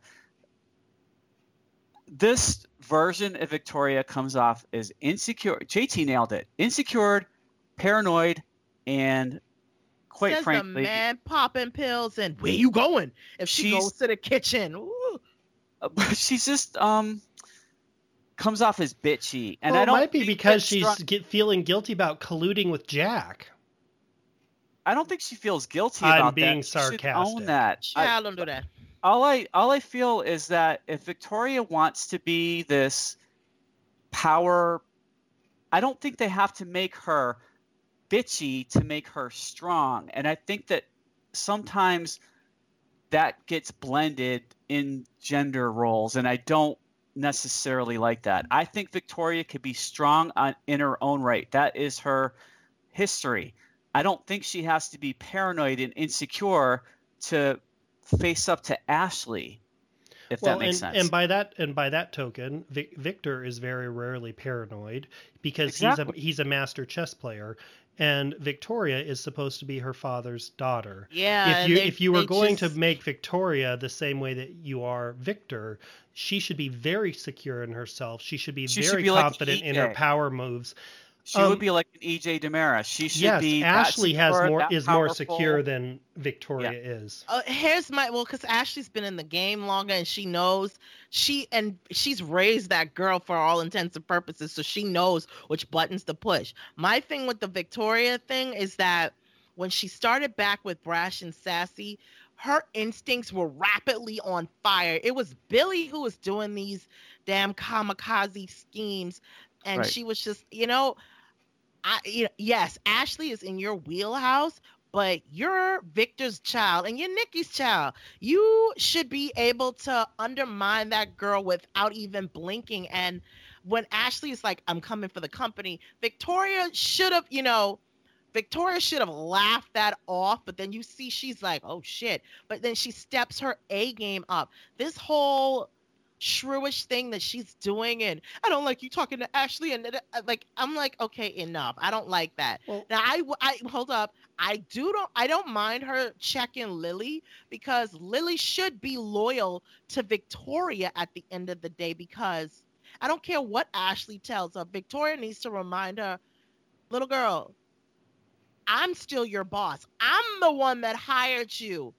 This version of Victoria comes off as insecure. J T nailed it. Insecure, paranoid, and quite Says frankly, the man popping pills and where you going? If she She's- goes to the kitchen, ooh. she's just um comes off as bitchy, and well, I don't it might be think because that she's strong- get, feeling guilty about colluding with Jack. I don't think she feels guilty I'm about being that. She should sarcastic. own that. I- Child, don't do that. all I all I feel is that if Victoria wants to be this power, I don't think they have to make her bitchy to make her strong. And I think that sometimes that gets blended in gender roles, and I don't necessarily like that. I think Victoria could be strong on, in her own right. That is her history. I don't think she has to be paranoid and insecure to face up to Ashley, if Well, that makes and, sense. and by that and by that token, Vic, Victor is very rarely paranoid because Exactly. he's a he's a master chess player, and Victoria is supposed to be her father's daughter. Yeah. if and you they- if you were they going just- to make Victoria the same way that you are Victor, she should be very secure in herself. She should be She should very be like confident in her E J. power moves. she um, would be like an E J Damaris. She should Yes, be that Ashley has secure, more that is more powerful. secure than Victoria is. Uh, here's my well, because Ashley's been in the game longer and she knows she and she's raised that girl for all intents and purposes, so she knows which buttons to push. My thing with the Victoria thing is that when she started back with Brash and Sassy, her instincts were rapidly on fire. It was Billy who was doing these damn kamikaze schemes, and Right. she was just, you know, I you know, yes, Ashley is in your wheelhouse, but you're Victor's child and you're Nikki's child. You should be able to undermine that girl without even blinking. And when Ashley is like, I'm coming for the company, Victoria should have, you know, Victoria should have laughed that off, but then you see she's like, oh shit. But then she steps her A game up. This whole shrewish thing that she's doing, and I don't like you talking to Ashley, and uh, like I'm like, okay, enough. I don't like that. Well, Now I, I hold up. I do don't I don't mind her checking Lily, because Lily should be loyal to Victoria at the end of the day, because I don't care what Ashley tells her. Victoria needs to remind her, little girl, I'm still your boss. I'm the one that hired you.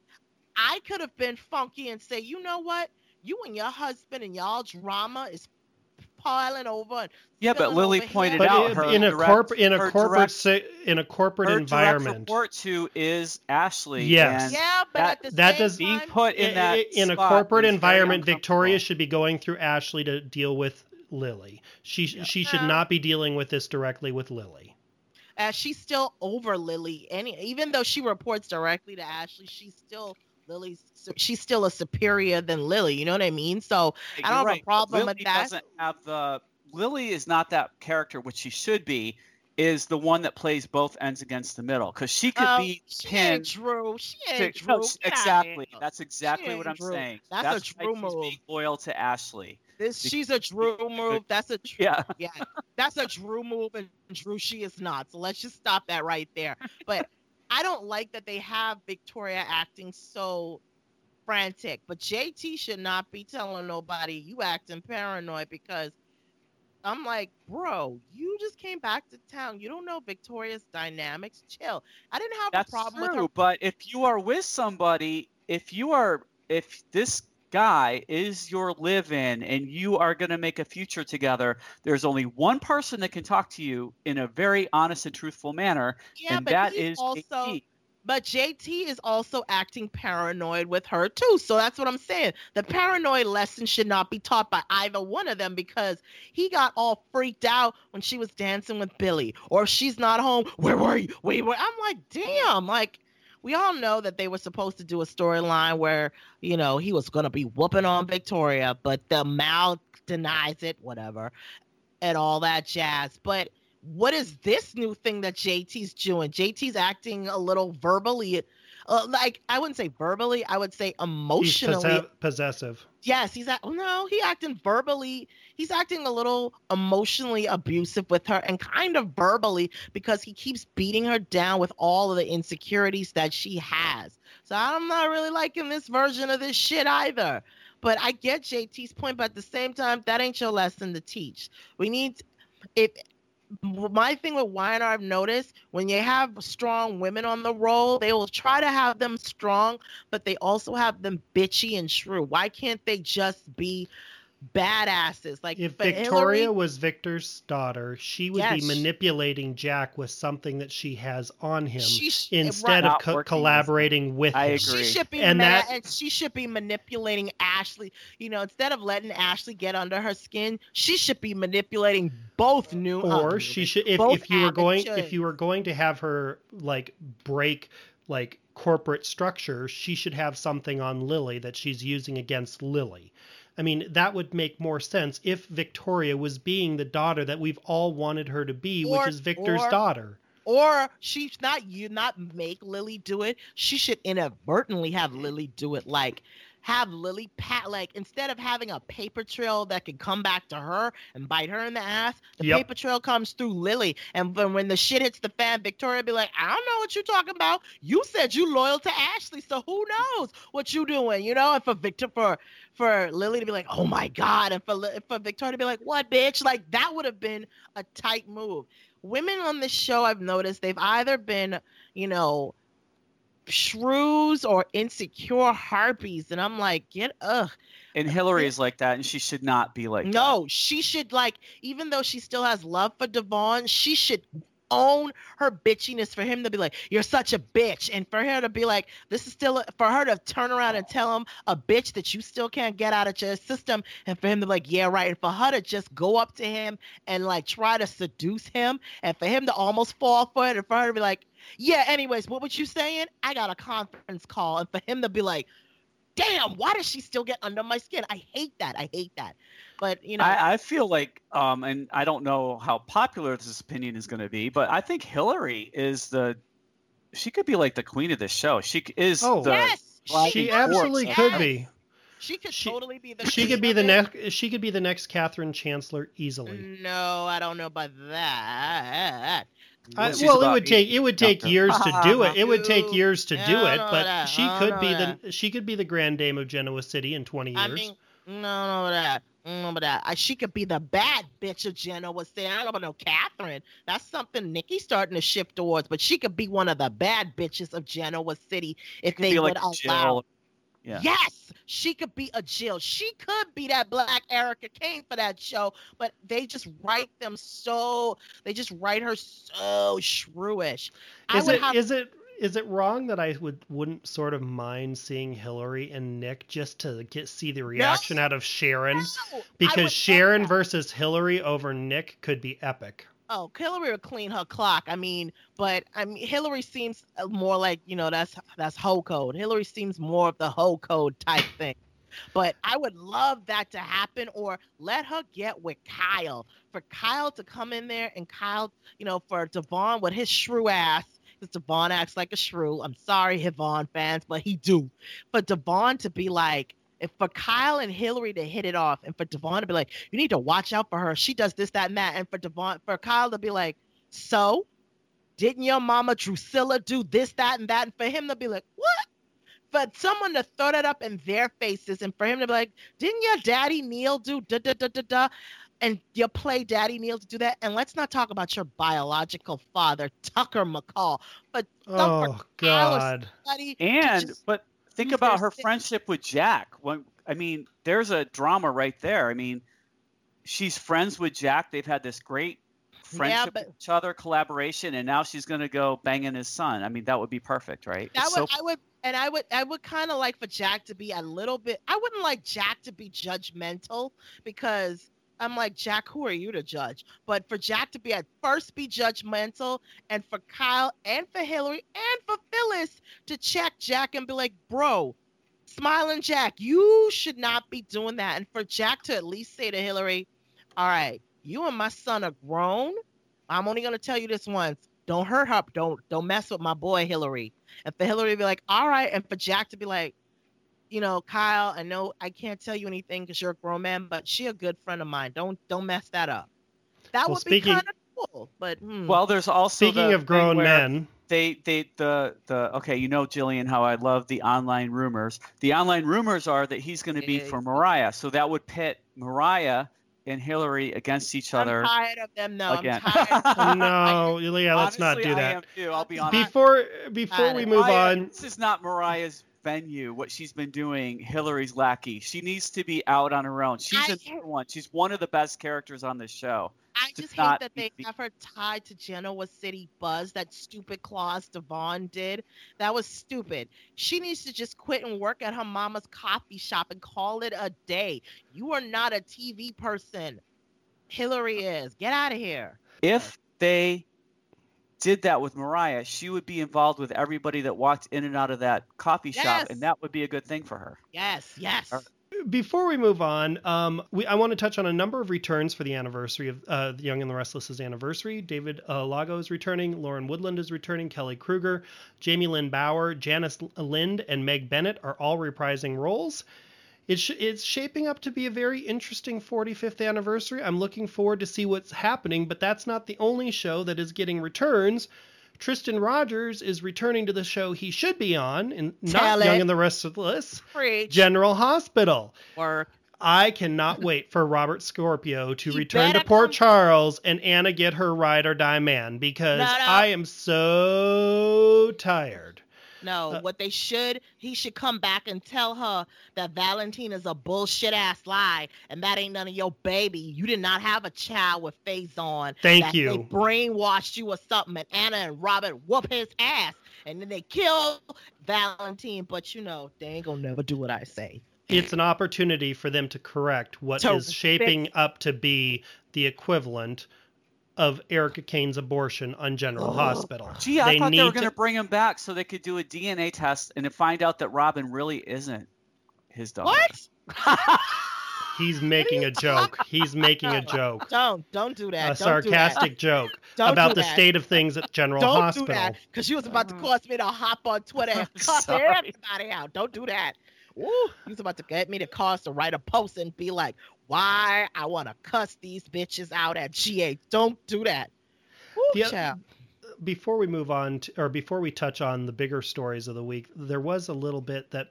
I could have been funky and say, you know what? You and your husband and y'all drama is piling over. And Yeah, but spilling Lily over pointed here. but out in, her in a direct- corporate in a her corporate direct- si- in a corporate her environment. direct report to is Ashley. Yes. and Yeah, but that- at the that same does- being time, put in that in a spot corporate is very environment, Victoria uncomfortable. should be going through Ashley to deal with Lily. She she should Yeah. not be dealing with this directly with Lily. uh, she's still over Lily. Any even though she reports directly to Ashley, she's still Lily's. She's still a superior than Lily. You know what I mean? So Hey, I don't you're have right, a problem but with Lily that. doesn't have the Lily is not that character, which she should be, is the one that plays both ends against the middle, because she could Oh, be she pinned. ain't Drew. She to- ain't no, Drew. s- Get outta exactly. here. That's exactly She what ain't I'm Drew. saying. That's a why Drew she's move. being loyal to Ashley. This Because she's a Drew move. That's a Drew. Yeah. Yeah, that's a Drew move, and Drew she is not. So let's just stop that right there. But I don't like that they have Victoria acting so frantic. But J T should not be telling nobody you acting paranoid, because I'm like, bro, you just came back to town. You don't know Victoria's dynamics. Chill. I didn't have That's a problem true, with her. but if you are with somebody, if you are, if this guy is your live-in and you are going to make a future together, there's only one person that can talk to you in a very honest and truthful manner, Yeah, and but that he's is also. J T. But J T is also acting paranoid with her too. So that's what I'm saying. The paranoid lesson should not be taught by either one of them, because he got all freaked out when she was dancing with Billy, or if she's not home, where were you? Wait, where? I'm like, damn. Like, we all know that they were supposed to do a storyline where, you know, he was going to be whooping on Victoria, but the Mal denies it, whatever, and all that jazz. But what is this new thing that J T's doing? J T's acting a little verbally, uh, like, I wouldn't say verbally, I would say He's emotionally. posse- possessive. Yes, he's at, no, he acting verbally. He's acting a little emotionally abusive with her, and kind of verbally, because he keeps beating her down with all of the insecurities that she has. So I'm not really liking this version of this shit either. But I get J T's point, but at the same time, that ain't your lesson to teach. We need, if my thing with Weiner, I've noticed, when you have strong women on the roll, they will try to have them strong, but they also have them bitchy and shrew. Why can't they just be badasses? Like, If for Victoria Hillary, was Victor's daughter, she would be Yes. manipulating Jack with something that she has on him she sh- instead right. of Not co- working with collaborating with I him. agree. She should be And mad, that- and she should be manipulating Ashley. You know, instead of letting Ashley get under her skin, she should be manipulating both new. Or uh, she should, if, both if you were going, Abbott if should. you were going to have her like break like corporate structure, she should have something on Lily that she's using against Lily. I mean, that would make more sense if Victoria was being the daughter that we've all wanted her to be, Or- which is Victor's or- daughter. Or she's not you not make Lily do it. She should inadvertently have Lily do it. Like, have Lily pat, like, instead of having a paper trail that could come back to her and bite her in the ass, the Yep. paper trail comes through Lily. And when, when the shit hits the fan, Victoria be like, I don't know what you're talking about. You said you loyal to Ashley, so who knows what you doing, you know? And for Victor, for for Lily to be like, oh my God, and for Li- for Victoria to be like, what, bitch? Like, that would have been a tight move. Women on this show, I've noticed, they've either been, you know, shrews or insecure harpies, and I'm like, get ugh. And Hillary is like that, and she should not be like that. No, she should, like, even though she still has love for Devon, she should own her bitchiness, for him to be like, you're such a bitch, and for her to be like, this is still, for her to turn around and tell him a bitch that you still can't get out of your system, and for him to be like, yeah, right, and for her to just go up to him and like try to seduce him, and for him to almost fall for it, and for her to be like, yeah, anyways, what was you saying? I got a conference call, and for him to be like, damn, why does she still get under my skin? I hate that. I hate that. But, you know, I, I feel like, um, and I don't know how popular this opinion is going to be, but I think Hillary is the, she could be like the queen of the show. She is Oh, the yes, driving She force absolutely of could it. be. She could She- totally be the. She queen could be of the it. next. She could be the next Catherine Chancellor easily. No, I don't know about that. I, She's well, it about would take it would take younger. years to do it. It would take No, years to I do don't it, know but that. she I could don't be know the she could be the Grand Dame of Genoa City in twenty years. I mean, no, no, about that. No, about that. I, she could be the bad bitch of Genoa City. I don't know about no Catherine. That's something Nikki's starting to shift towards. But she could be one of the bad bitches of Genoa City if Could they be would like allow. Jill. Yeah. Yes, she could be a Jill. She could be that Black Erica Kane for that show, but they just write them so. They just write her so shrewish. I Is would it have. is it is it wrong that I would wouldn't sort of mind seeing Hillary and Nick just to get see the reaction out of Sharon? No, I would Because love Sharon that. versus Hillary over Nick could be epic. Oh, Hillary would clean her clock. I mean, but I mean, Hillary seems more like, you know, that's that's hoe code. Hillary seems more of the hoe code type thing. But I would love that to happen, or let her get with Kyle. For Kyle to come in there and Kyle, you know, for Devon with his shrew ass, because Devon acts like a shrew. I'm sorry, Yvonne fans, but he do. For Devon to be like, if for Kyle and Hillary to hit it off, and for Devon to be like, you need to watch out for her. She does this, that, and that. And for Devon, for Kyle to be like, so didn't your mama Drusilla do this, that, and that? And for him to be like, what? For someone to throw that up in their faces, and for him to be like, didn't your daddy Neil do da da da da da? And you play Daddy Neil to do that. And let's not talk about your biological father, Tucker McCall. But Oh God! And just but think use about their her stick. friendship with Jack. When I mean, there's a drama right there. I mean, she's friends with Jack. They've had this great friendship but- with each other, collaboration, and now she's going to go banging his son. I mean, that would be perfect, right? That It's would so- I would and I would I would kind of like for Jack to be a little bit. I wouldn't like Jack to be judgmental, because I'm like, Jack, who are you to judge? But for Jack to be at first be judgmental, and for Kyle and for Hillary and for Phyllis to check Jack and be like, bro, Smiling Jack, you should not be doing that. And for Jack to at least say to Hillary, all right, you and my son are grown. I'm only gonna tell you this once. Don't hurt her. Don't don't mess with my boy Hillary. And for Hillary to be like, all right, and for Jack to be like, you know, Kyle, I know I can't tell you anything because you're a grown man, but she a good friend of mine. Don't don't mess that up. That Well, would speaking- be kind of cool. But hmm. well, there's also Speaking the of thing grown where men, They, they, the, the. Okay, you know, Jillian, how I love the online rumors. The online rumors are that he's going to be for Mariah, so that would pit Mariah and Hillary against each other. I'm tired of them though. again. I'm tired. no, yeah, let's not Honestly, do I that. am too, I'll be honest. Before before Got we it. move Mariah- on, This is not Mariah's venue. What she's been doing, Hillary's lackey. She needs to be out on her own. She's I- a number one. She's one of the best characters on this show. I to just hate not that they be- have her tied to Genoa City Buzz, that stupid clause Devon did. That was stupid. She needs to just quit and work at her mama's coffee shop and call it a day. You are not a T V person. Hillary is. Get out of here. If they did that with Mariah, she would be involved with everybody that walked in and out of that coffee shop, Yes. and that would be a good thing for her. Yes, yes. All before we move on, um, we, I want to touch on a number of returns for the anniversary of uh, The Young and the Restless's anniversary. David uh, Lago is returning, Lauren Woodland is returning, Kelly Kruger, Jamie Lynn Bauer, Janice Lind, and Meg Bennett are all reprising roles. It's, sh- it's shaping up to be a very interesting forty-fifth anniversary. I'm looking forward to see what's happening, but that's not the only show that is getting returns. Tristan Rogers is returning to the show he should be on, and not Tell Young it. and the Restless, Preach. General Hospital. Work. I cannot wait for Robert Scorpio to You return to better Port come- Charles and Anna get her ride or die man, because No, no. I am so tired. No, Uh, what they should, he should come back and tell her that Valentine is a bullshit ass lie, and that ain't none of your baby. You did not have a child with Faison. Thank that you. They brainwashed you or something, and Anna and Robert whoop his ass, and then they kill Valentine. But you know, they ain't gonna never do what I say. It's an opportunity for them to correct what is To shaping fix- up to be the equivalent of Erica Kane's abortion on General Hospital. Gee, I They thought they were need going to- to bring him back so they could do a D N A test and find out that Robin really isn't his daughter. What? He's making a joke. He's making a joke. Don't, don't do that. A Don't sarcastic joke Don't about do the that. state of things at General Don't Hospital. do that, because she was about to cause me to hop on Twitter and cuss Sorry. everybody out. Don't do that. Ooh, he's about to get me to cause to write a post and be like, why I want to cuss these bitches out at G H. Don't do that. Ooh, The- child. Before we move on, to, or before we touch on the bigger stories of the week, there was a little bit that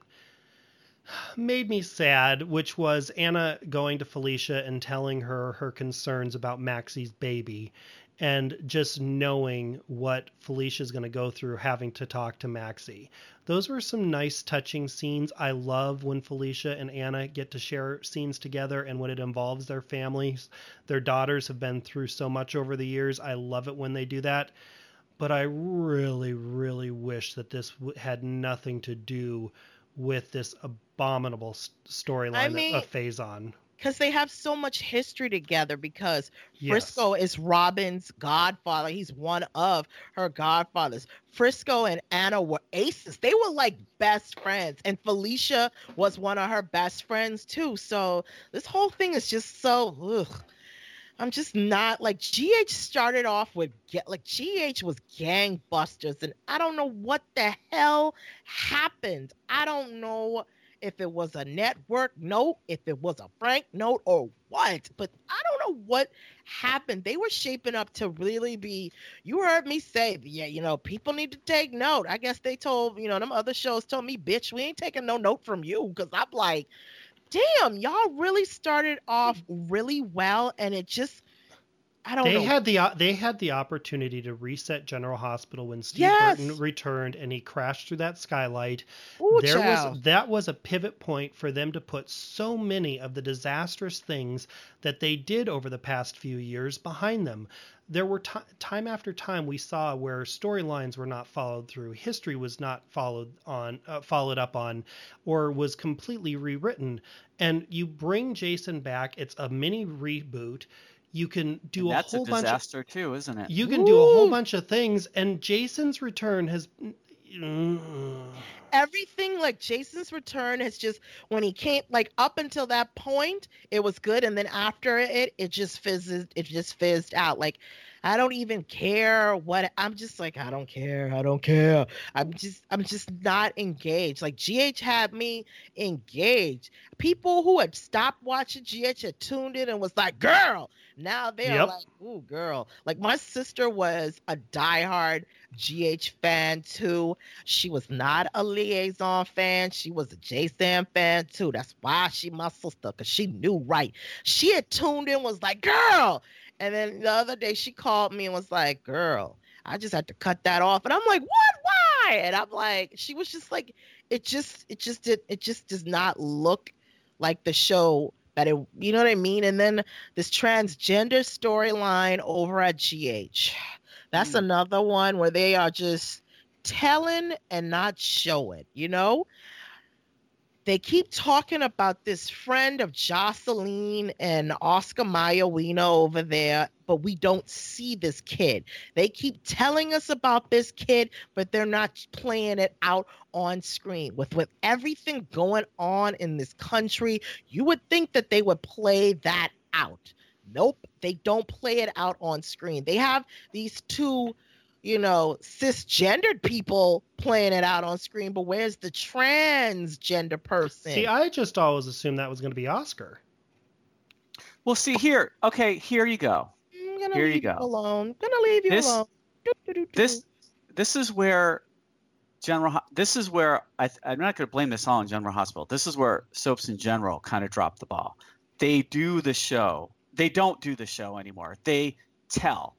made me sad, which was Anna going to Felicia and telling her her concerns about Maxie's baby, and just knowing what Felicia's going to go through having to talk to Maxie. Those were some nice, touching scenes. I love when Felicia and Anna get to share scenes together and when it involves their families. Their daughters have been through so much over the years. I love it when they do that. But I really, really wish that this w- had nothing to do with this abominable s- storyline I mean, of Faison. Because they have so much history together, because Yes. Frisco is Robin's godfather. He's one of her godfathers. Frisco and Anna were aces. They were like best friends. And Felicia was one of her best friends too. So this whole thing is just so, ugh. I'm just not like G H started off with get like G H was gangbusters, and I don't know what the hell happened. I don't know if it was a network note, if it was a Frank note, or what, but I don't know what happened. They were shaping up to really be, you heard me say, yeah, you know, people need to take note. I guess they told, you know, them other shows told me, bitch, we ain't taking no note from you, because I'm like, damn, y'all really started off really well, and it just, I don't They know. had the they had the opportunity to reset General Hospital when Steve Yes. Burton returned and he crashed through that skylight. Ooh, there child. was that was a pivot point for them to put so many of the disastrous things that they did over the past few years behind them. There were t- time after time we saw where storylines were not followed through, history was not followed on, uh, followed up on, or was completely rewritten. And you bring Jason back; it's a mini reboot. You can do And a that's whole a bunch. disaster too, isn't it? You can do a whole Woo! bunch of things, and Jason's return has. Everything, like Jason's return has just, when he came, like up until that point, it was good, and then after it, it just fizzed, it just fizzed out. Like, I don't even care what, I'm just like, I don't care, I don't care. I'm just, I'm just not engaged. Like G H had me engaged. People who had stopped watching G H had tuned in and was like, girl. Now they're Yep. like, ooh, girl. Like my sister was a diehard G H fan too. She was not a Liaison fan. She was a J-Sam fan too. That's why she my sister, because she knew right. She had tuned in, was like, girl. And then the other day she called me and was like, girl, I just had to cut that off. And I'm like, what? Why? And I'm like, she was just like, it just, it just did, it just does not look like the show that it, you know what I mean? And then this transgender storyline over at G H. That's Mm. another one where they are just telling and not showing, you know? They keep talking about this friend of Jocelyn and Oscar Mayer-Wiener over there, but we don't see this kid. They keep telling us about this kid, but they're not playing it out on screen. With, with everything going on in this country, you would think that they would play that out. Nope, they don't play it out on screen. They have these two, you know, cisgendered people playing it out on screen, but where's the transgender person? See, I just always assumed that was going to be Oscar. Well, see here. Okay, here you go. I'm gonna Here you leave you, go. alone. Gonna leave you This- alone. Do, do, do, do. This this is where General. Ho- This is where I. th- I'm not going to blame this all on General Hospital. This is where soaps in general kind of dropped the ball. They do the show. They don't do the show anymore. They tell.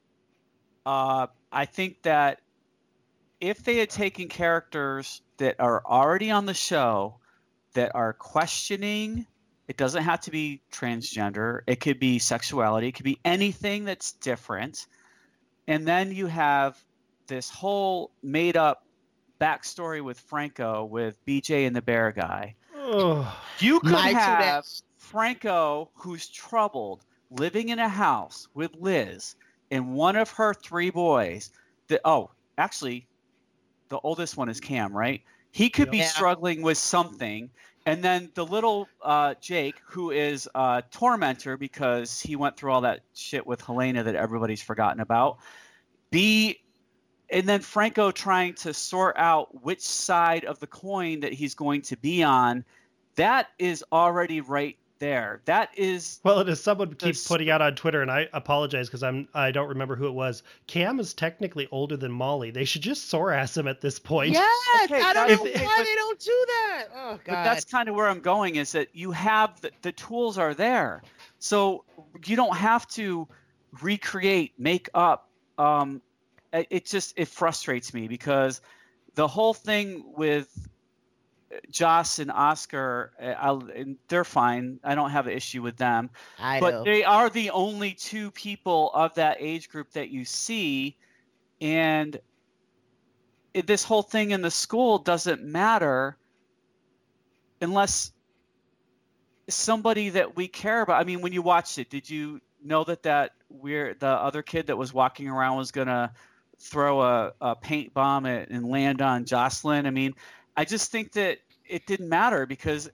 Uh, I think that if they had taken characters that are already on the show that are questioning, it doesn't have to be transgender, it could be sexuality, it could be anything that's different. And then you have this whole made up backstory with Franco, with B J and the Bear Guy. Oh, You could My two have days. Franco, who's troubled, living in a house with Liz and one of her three boys. That oh, actually, the oldest one is Cam, right? He could Yep. be Yeah. struggling with something. And then the little uh, Jake, who is a tormentor because he went through all that shit with Helena that everybody's forgotten about, be and then Franco trying to sort out which side of the coin that he's going to be on, that is already right there. That is well, it is someone keeps the, putting out on Twitter, and I apologize because I'm I don't remember who it was. Cam is technically older than Molly. They should just sore ass him at this point. Yes, okay, I don't if, know if, why but, they don't do that. Oh God. But that's kind of where I'm going, is that you have the, the tools are there, so you don't have to recreate, make up. Um, it, it just it frustrates me because the whole thing with Joss and Oscar, I'll, and they're fine. I don't have an issue with them. I but know. They are the only two people of that age group that you see, and it, this whole thing in the school doesn't matter unless somebody that we care about. I mean, when you watched it, did you know that that weird the other kid that was walking around was gonna throw a, a paint bomb at, and land on Jocelyn? I mean, I just think that it didn't matter because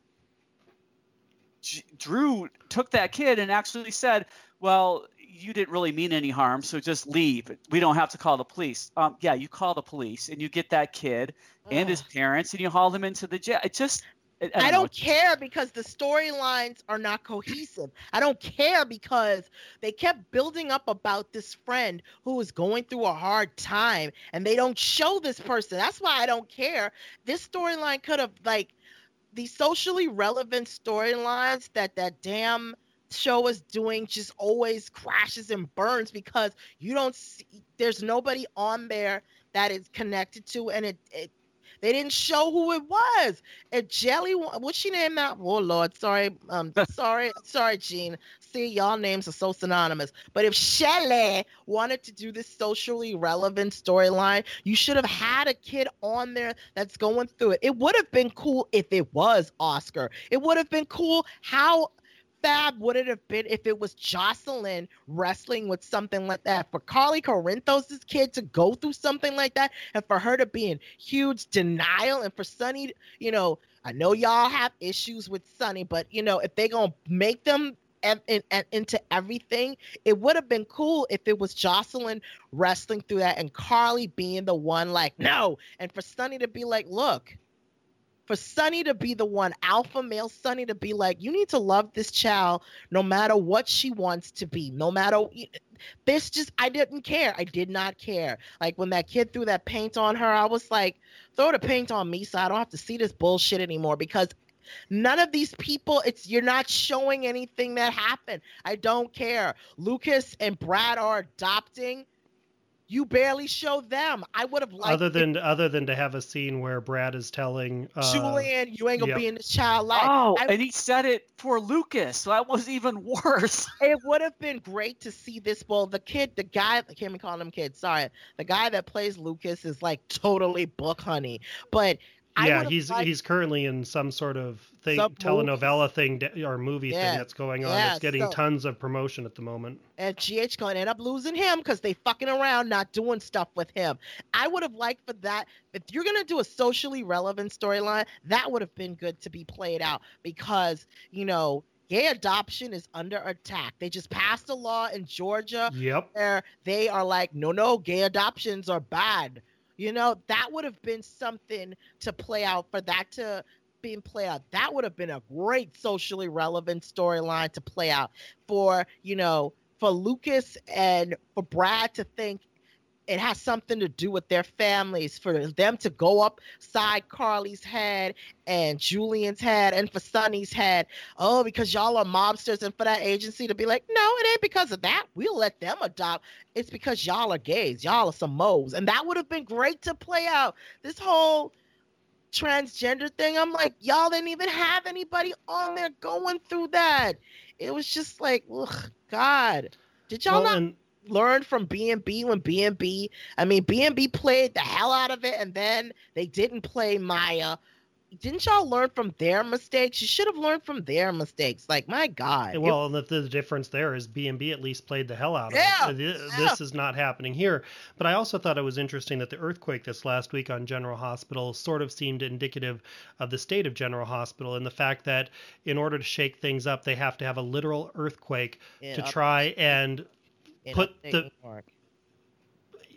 J- Drew took that kid and actually said, well, you didn't really mean any harm, so just leave. We don't have to call the police. Um, yeah, you call the police and you get that kid and his parents and you haul them into the jail. It just I don't, I know. don't care because the storylines are not cohesive. I don't care because they kept building up about this friend who was going through a hard time and they don't show this person. That's why I don't care. This storyline could have, like, the socially relevant storylines that that damn show is doing just always crashes and burns because you don't see, there's nobody on there that is connected to, and it, it they didn't show who it was. And Jelly, what's she name now? Oh Lord, sorry, um, sorry, sorry, Gene. See, y'all names are so synonymous. But if Shelley wanted to do this socially relevant storyline, you should have had a kid on there that's going through it. It would have been cool if it was Oscar. It would have been cool. How fab would it have been if it was Jocelyn wrestling with something like that? For Carly Corinthos' kid to go through something like that, and for her to be in huge denial, and for Sonny, you know, I know y'all have issues with Sonny, but you know, if they gonna make them and in, in, into everything, it would have been cool if it was Jocelyn wrestling through that and Carly being the one like, no, and for Sonny to be like, look, for Sonny to be the one, alpha male Sonny to be like, you need to love this child no matter what she wants to be, no matter, this just, I didn't care. I did not care. Like when that kid threw that paint on her, I was like, throw the paint on me so I don't have to see this bullshit anymore, because none of these people, it's, you're not showing anything that happened. I don't care. Lucas and Brad are adopting. You barely show them. I would have liked other than it, other than to have a scene where Brad is telling uh, Julian, you ain't gonna yep. be in this child life. Oh, I, and he said it for Lucas, so that was even worse. It would have been great to see this. Well, the kid, the guy, I can't even call him kid. Sorry, the guy that plays Lucas is like totally book honey, but. Yeah, he's liked, he's currently in some sort of thing, telenovela thing or movie yeah, thing that's going on. Yeah, it's getting so, tons of promotion at the moment. And G H going to end up losing him because they fucking around not doing stuff with him. I would have liked for that. If you're going to do a socially relevant storyline, that would have been good to be played out because, you know, gay adoption is under attack. They just passed a law in Georgia yep. where they are like, no, no, gay adoptions are bad. You know, that would have been something to play out, for that to be play out. That would have been a great socially relevant storyline to play out for, you know, for Lucas and for Brad to think it has something to do with their families, for them to go upside Carly's head and Julian's head and for Sonny's head. Oh, because y'all are mobsters, and for that agency to be like, no, it ain't because of that. We'll let them adopt. It's because y'all are gays. Y'all are some moles. And that would have been great to play out. This whole transgender thing, I'm like, y'all didn't even have anybody on there going through that. It was just like, ugh, God. Did y'all well, not... And- learned from B and B when B and B, I mean, B and B played the hell out of it, and then they didn't play Maya. Didn't y'all learn from their mistakes? You should have learned from their mistakes. Like, my God. Well, it, the, the difference there is B and B at least played the hell out of yeah, it. This yeah. is not happening here. But I also thought it was interesting that the earthquake this last week on General Hospital sort of seemed indicative of the state of General Hospital, and the fact that in order to shake things up, they have to have a literal earthquake yeah, to try and put the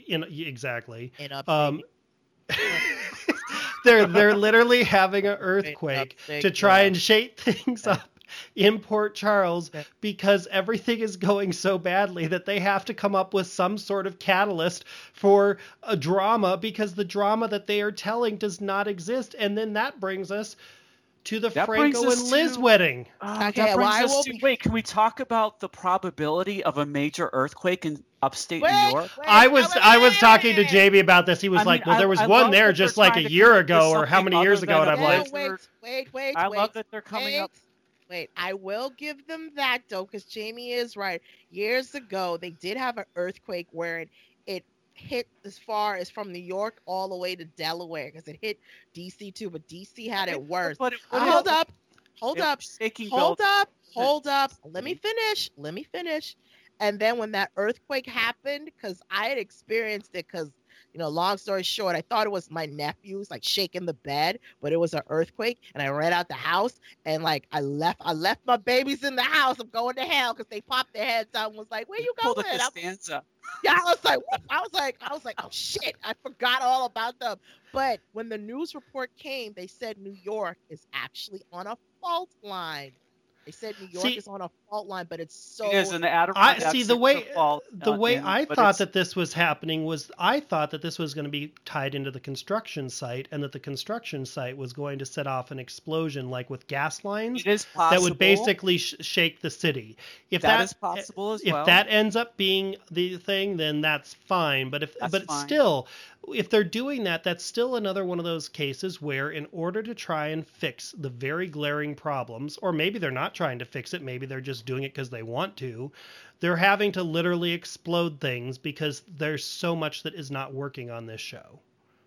in exactly. In Um, upstate. they're they're literally having an earthquake upstate, to try yeah. and shake things Okay. up in Port Charles Okay. because everything is going so badly that they have to come up with some sort of catalyst for a drama because the drama that they are telling does not exist. And then that brings us to the That brings Franco us and Liz to- wedding. Oh, Okay, that well, brings I us will to be- wait. Can we talk about the probability of a major earthquake in upstate Wait, New York? wait, I was wait, I was wait, talking to wait. Jamie about this. He was I like, mean, "Well, I- there was I one love there that they're just like a trying to year connect ago, to or how many something years other ago?" And than I'm a like, No, wait, major- wait, wait, I wait. love that they're coming wait, up. Wait, I will give them that though, because Jamie is right. Years ago, they did have an earthquake where it it hit as far as from New York all the way to Delaware, because it hit D C too, but D C had it worse. But it Uh, wouldn't- hold up, hold it up, was shaking hold buildings. up, hold up. Let me finish. Let me finish. And then when that earthquake happened, because I had experienced it, because you know, long story short, I thought it was my nephews like shaking the bed, but it was an earthquake, and I ran out the house and like I left, I left my babies in the house. I'm going to hell because they popped their heads out and was like, "Where you Pulled going?" a I'm- Costanza. yeah, I was like, whoop. I was like, I was like, oh shit, I forgot all about them. But when the news report came, they said New York is actually on a fault line. They said New York See- is on a fault line, but it's so. It is an I Adirondack see the way fault, the uh, way in- I but thought it's- that this was happening was I thought that this was going to be tied into the construction site, and that the construction site was going to set off an explosion like with gas lines it is possible. that would basically sh- shake the city. If That that is possible as if well. that ends up being the thing, then that's fine. But if That's but fine. still, if they're doing that, that's still another one of those cases where, in order to try and fix the very glaring problems, or maybe they're not trying to fix it, maybe they're just doing it because they want to, they're having to literally explode things because there's so much that is not working on this show.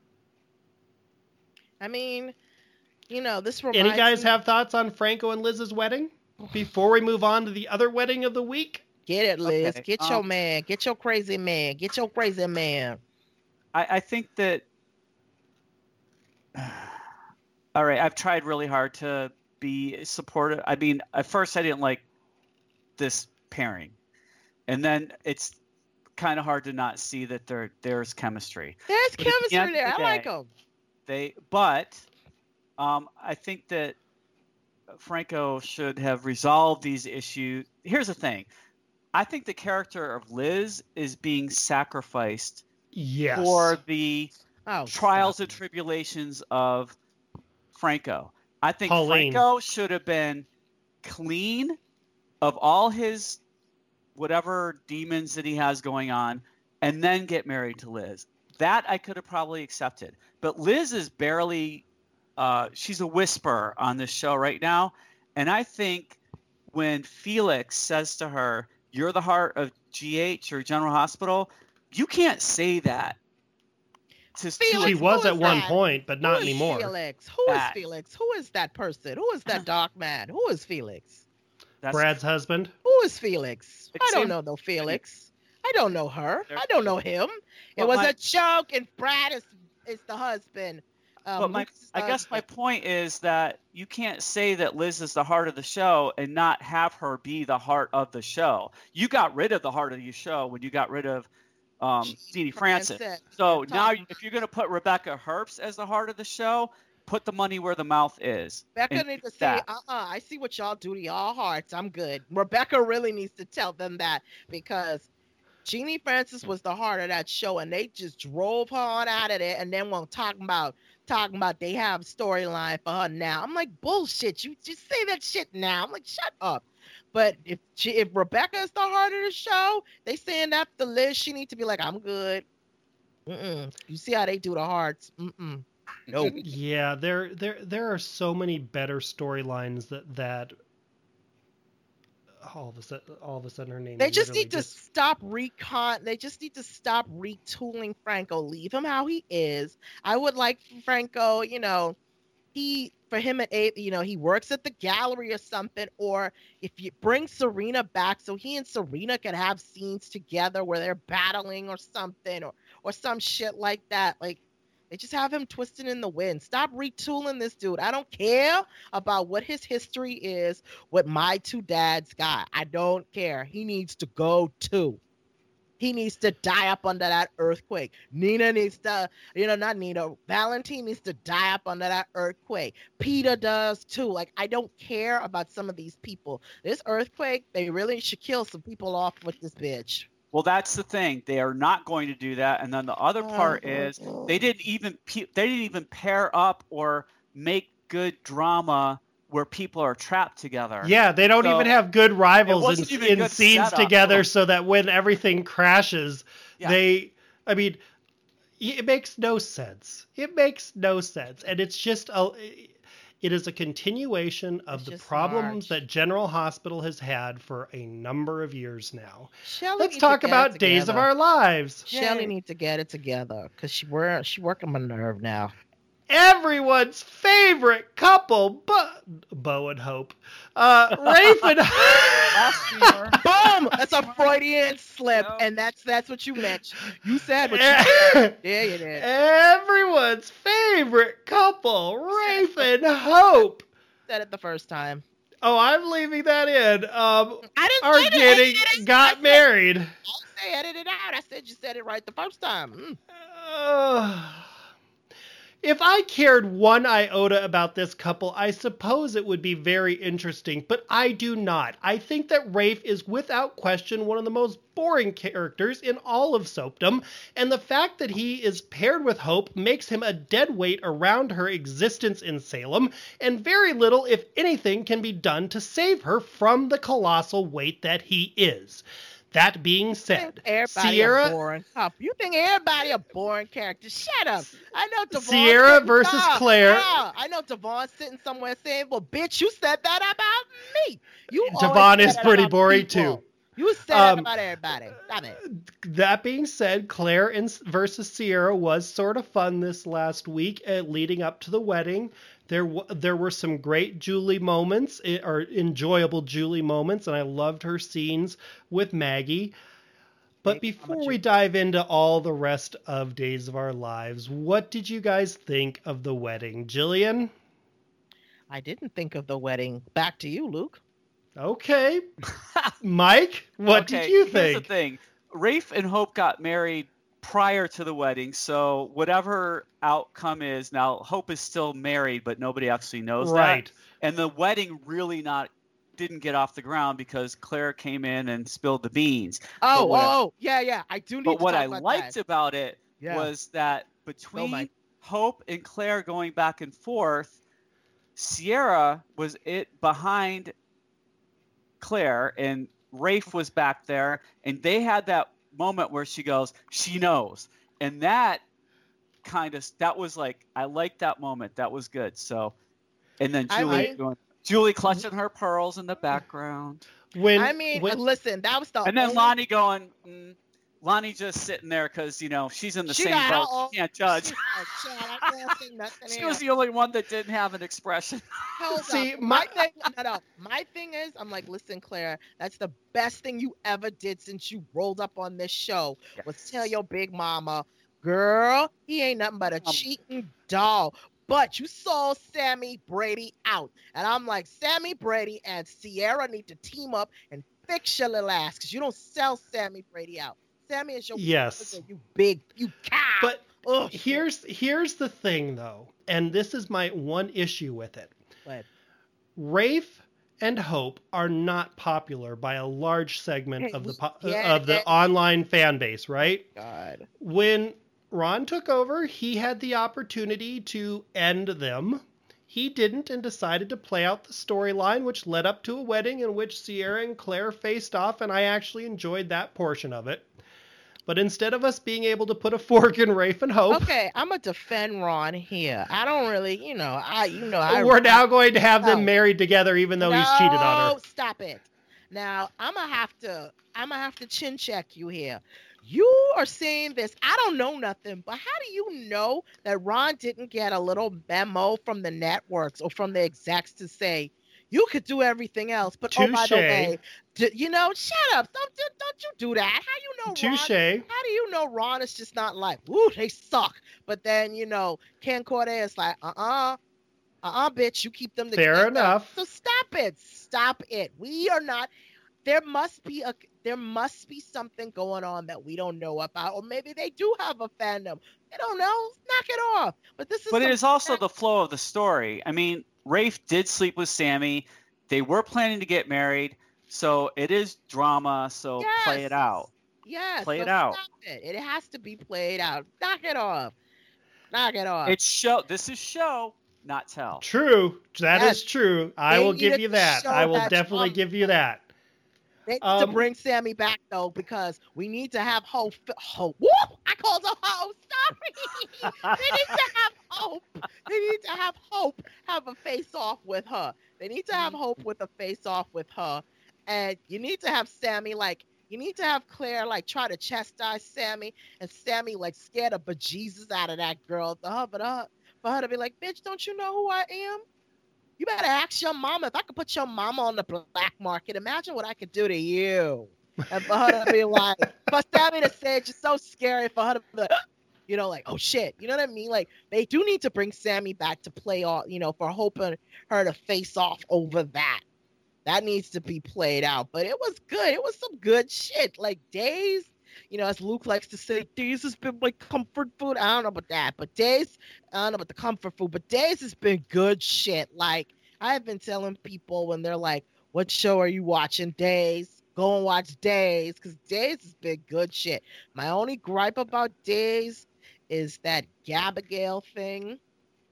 I mean, you know, this reminds Any guys me- have thoughts on Franco and Liz's wedding before we move on to the other wedding of the week? Get it, Liz. Okay, Get your um, man. Get your crazy man. Get your crazy man. I, I think that. All right, I've tried really hard to be supportive. I mean, at first I didn't like this pairing, and then it's kind of hard to not see that there there's chemistry. There's But at the chemistry end of there. the I like day- them. They, but um, I think that Franco should have resolved these issues. Here's the thing: I think the character of Liz is being sacrificed Yes. for the Oh, trials stop. and tribulations of Franco. I think Pauline. Franco should have been clean of all his whatever demons that he has going on, and then get married to Liz. That I could have probably accepted. But Liz is barely uh, she's a whisper on this show right now. And I think when Felix says to her, "You're the heart of G H or General Hospital," you can't say that. To, to Felix, She who was is at one that? point, but not Who is anymore. Felix? Who is That. Felix? Who is that person? Who is that dark man? Who is Felix? that's- Brad's husband. Who is Felix? It I don't seems- know no Felix. I don't know her. I don't know him. It But was my- a joke, and Brad is is the husband. Um, But my, Luke's I guess my husband. point is that you can't say that Liz is the heart of the show and not have her be the heart of the show. You got rid of the heart of the show when you got rid of um, Jeannie Francis. Francis. So We're now, talking- if you're going to put Rebecca Herbst as the heart of the show, put the money where the mouth is. Rebecca and needs to do say, that. uh-uh, I see what y'all do to y'all hearts. I'm good. Rebecca really needs to tell them that, because Jeannie Francis was the heart of that show, and they just drove her on out of there, and then we're talking about talking about they have storyline for her now. I'm like, bullshit. You just say that shit now. I'm like, shut up. But if she, if Rebecca is the heart of the show, they saying that the Liz, she need to be like, I'm good. Mm-mm. You see how they do the hearts? Mm-mm. No. Yeah, there there there are so many better storylines that that all of a sudden all of a sudden her name They just literally need to stop recon. They just need to stop retooling Franco. Leave him how he is. I would like Franco, you know, he for him at eight, you know, he works at the gallery or something. Or if you bring Serena back, so he and Serena can have scenes together where they're battling or something, or or some shit like that. Like, they just have him twisting in the wind. Stop retooling this dude. I don't care about what his history is, what my two dads got. I don't care. He needs to go too. He needs to die up under that earthquake. Nina needs to, you know, not Nina. Valentine needs to die up under that earthquake. Peter does too. Like, I don't care about some of these people. This earthquake, they really should kill some people off with this bitch. Well, that's the thing. They are not going to do that. And then the other part is they didn't even they didn't even pair up or make good drama where people are trapped together. Yeah, they don't so even have good rivals in, in good scenes setup. together, so that when everything crashes, yeah. they. I mean, it makes no sense. It makes no sense, and it's just a. It is a continuation of it's the problems that General Hospital has had for a number of years now. Shelley Let's talk about Days of Our Lives. Shelley needs to get it together because she we're she working my nerve now. Everyone's favorite couple, Bo, Bo and Hope. Uh, Rafe and Boom! That's a Freudian slip, no. and that's that's what you meant. You said what you said. Yeah, you did. Everyone's favorite couple, Rafe and Hope. Said it the first time. Oh, I'm leaving that in. Um, I didn't are say getting it. got said, married. I say edit it out. I said you said it right the first time. Mm. Uh, If I cared one iota about this couple, I suppose it would be very interesting, but I do not. I think that Rafe is without question one of the most boring characters in all of soapdom, and the fact that he is paired with Hope makes him a dead weight around her existence in Salem, and very little, if anything, can be done to save her from the colossal weight that he is. That being said, everybody Sierra, a boring couple. You think everybody a boring character? Shut up. I know Devon. Sierra versus up. Claire. Yeah, I know Devon sitting somewhere saying, "Well, bitch, you said that about me." You Devon is pretty boring people. too. You said um, that about everybody. Stop it. That being said, Claire in, versus Sierra was sort of fun this last week, uh, leading up to the wedding. There, w- there were some great Julie moments, or enjoyable Julie moments, and I loved her scenes with Maggie. But before we dive into all the rest of Days of Our Lives, what did you guys think of the wedding? Jillian? I didn't think of the wedding. Back to you, Luke. Okay. Mike, what okay, did you think? Here's the thing. Rafe and Hope got married prior to the wedding, so whatever outcome is, now Hope is still married, but nobody actually knows right. that. And the wedding really not didn't get off the ground because Claire came in and spilled the beans. Oh, oh, yeah, yeah. I do need but to what talk I about liked that. about it yeah. was that between oh Hope and Claire going back and forth, Sierra was it behind Claire and Rafe was back there, and they had that moment where she goes, she knows. And that kind of, that was like, I liked that moment. That was good. So, and then Julie, I mean, going, Julie clutching her pearls in the background. When I mean, when, listen, that was the And then only... Lonnie going, mm, Lonnie just sitting there because, you know, she's in the she same boat. All, she can't judge. She, she was the only one that didn't have an expression. Hold See, up. my, my thing, no, no. My thing is, I'm like, listen, Claire, that's the best thing you ever did since you rolled up on this show. Yes. Was tell your big mama, girl, he ain't nothing but a um, cheating doll. But you sold Sammy Brady out. And I'm like, Sammy Brady and Sierra need to team up and fix your little ass because you don't sell Sammy Brady out. Sammy is your yes. you big, you cow. But Ugh. here's here's the thing, though, and this is my one issue with it. What? Rafe and Hope are not popular by a large segment hey, of the po- yeah, of the yeah. online fan base, right? God. When Ron took over, he had the opportunity to end them. He didn't and decided to play out the storyline, which led up to a wedding in which Sierra and Claire faced off, and I actually enjoyed that portion of it. But instead of us being able to put a fork in Rafe and Hope... Okay, I'm going to defend Ron here. I don't really, you know, I, you know... I, we're now going to have no. them married together even though no, he's cheated on her. Stop it. Now, I'm going to have to, I'm going to have to chin check you here. You are saying this. I don't know nothing, but how do you know that Ron didn't get a little memo from the networks or from the execs to say, you could do everything else, but Touché. oh, by the way, d- you know, shut up. Don't, don't you do that. How you know Touché. Ron? How do you know Ron is just not like, ooh, they suck. But then, you know, Ken Corday is like, uh-uh, uh-uh, bitch, you keep them together. Fair enough. So stop it. Stop it. We are not, there must be a, there must be something going on that we don't know about, or maybe they do have a fandom. I don't know. Knock it off. But this is. But it is also that- the flow of the story. I mean, Rafe did sleep with Sammy. They were planning to get married, so it is drama. So yes. play it out. Yes. Play so it out. Stop it. It has to be played out. Knock it off. Knock it off. It's show. This is show, not tell. True. That Yes. is true. I They will give needed you to that. show I will that definitely drama. give you that. They need Um, to bring Sammy back though, because we need to have hope. Hope. Woo! I called her hope. Sorry. They need to have hope. They need to have hope. Have a face off with her. They need to have hope with a face off with her, and you need to have Sammy like. You need to have Claire like try to chastise Sammy, and Sammy like scared the bejesus out of that girl. For her, but her, for her to be like, bitch, don't you know who I am? You better ask your mama. If I could put your mama on the black market, imagine what I could do to you. And for her to be like, for Sammy to say it's just so scary for her to be like, you know, like, oh shit. You know what I mean? Like, they do need to bring Sammy back to play off, you know, for hoping her to face off over that. That needs to be played out. But it was good. It was some good shit. Like, Days, you know, as Luke likes to say, Days has been my comfort food. I don't know about that. But Days, I don't know about the comfort food, but Days has been good shit. Like, I've been telling people when they're like, what show are you watching? Days. Go and watch Days, because Days has been good shit. My only gripe about Days is that Gabigail thing.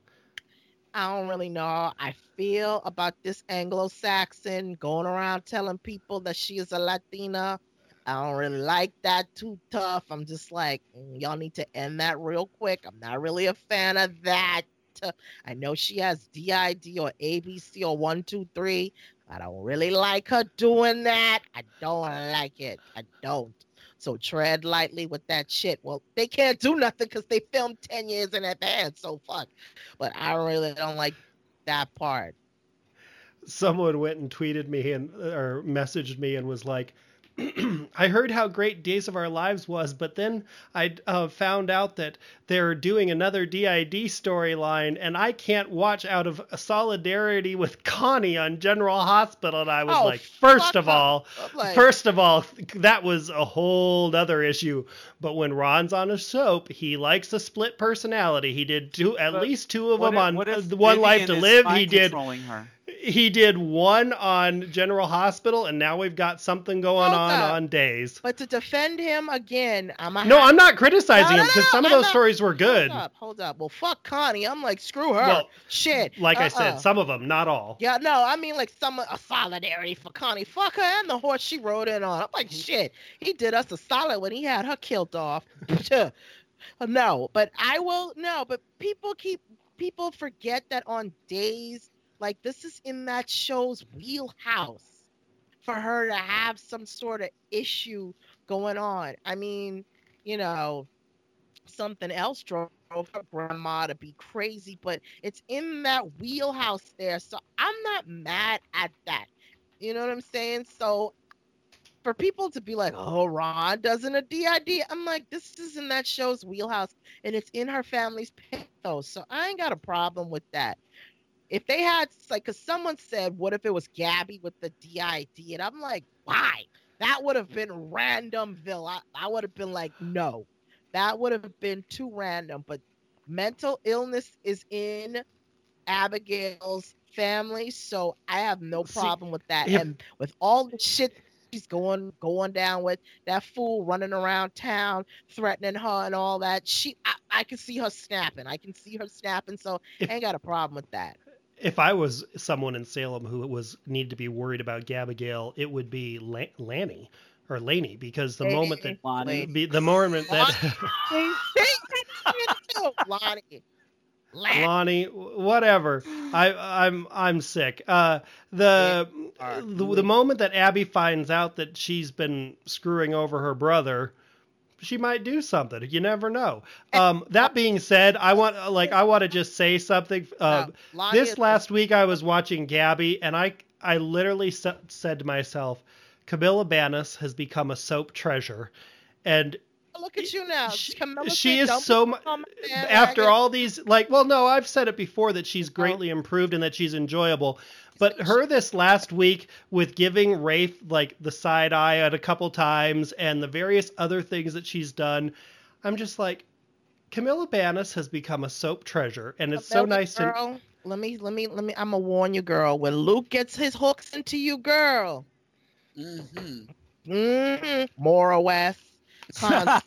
I don't really know. I feel about this Anglo-Saxon going around telling people that she is a Latina. I don't really like that too tough. I'm just like, mm, y'all need to end that real quick. I'm not really a fan of that. I know she has D I D or A B C or one two three. I don't really like her doing that. I don't like it. I don't. So tread lightly with that shit. Well, they can't do nothing because they filmed ten years in advance. So fuck. But I really don't like that part. Someone went and tweeted me and or messaged me and was like, I heard how great Days of Our Lives was, but then I uh, found out that they're doing another D I D storyline, and I can't watch out of solidarity with Connie on General Hospital. And I was Oh, like, first fuck of her. all, I'm like- first of all, that was a whole other issue. But when Ron's on a soap, he likes a split personality. He did two, at But least two of What them if- on what if uh, One Life Vivian to is Live. He mind did. controlling her? He did one on General Hospital, and now we've got something going Hold on up. on Days. But to defend him again, I'm a No, I'm not criticizing No, no, him because no, some of I'm those not- stories were good. Hold up, hold up. Well, fuck Connie. I'm like, screw her. Well, Shit. Like I Uh-uh. said, some of them, not all. Yeah, no, I mean like some a solidarity for Connie. Fuck her and the horse she rode in on. I'm like, shit. He did us a solid when he had her killed off. No, but I will no, but people keep people forget that on Days, like this is in that show's wheelhouse for her to have some sort of issue going on. I mean, you know, something else drove her grandma to be crazy, but it's in that wheelhouse there. So I'm not mad at that. You know what I'm saying? So for people to be like, oh, Ron doesn't a D I D, I'm like, this is in that show's wheelhouse and it's in her family's pathos. So I ain't got a problem with that. If they had, like, because someone said, what if it was Gabby with the D I D? And I'm like, why? That would have been randomville. I, I would have been like, no. That would have been too random. But mental illness is in Abigail's family, so I have no See, problem with that. if- And with all the shit she's going going down with, that fool running around town threatening her and all that, she I, I can see her snapping. I can see her snapping, so If- I ain't got a problem with that. If I was someone in Salem who was needed to be worried about Gabigail, it would be La- Lanny or Laney, because the Laney. moment that Lonnie. be, the moment that They- they- they- Lonnie. Lan- Lonnie, whatever. I, I'm I'm sick. Uh, the, are. the the moment that Abby finds out that she's been screwing over her brother, she might do something. You never know. Um, that being said, I want like I want to just say something. Uh, No, Lonnie this is- last week I was watching Gabby, and I I literally sa- said to myself, Camilla Bannis has become a soap treasure, and Look at you now. she, Camilla she said, is "Don't so be much on my bandwagon." after all these, like, well, no, I've said it before that she's Oh. greatly improved and that she's enjoyable, But her this last week with giving Rafe like the side eye at a couple times and the various other things that she's done, I'm just like, Camilla Bannis has become a soap treasure, and it's so nice girl, to. Let me, let me, let me. I'm gonna warn you, girl. When Luke gets his hooks into you, girl. Mm-hmm. Mm-hmm. Mora West. uh,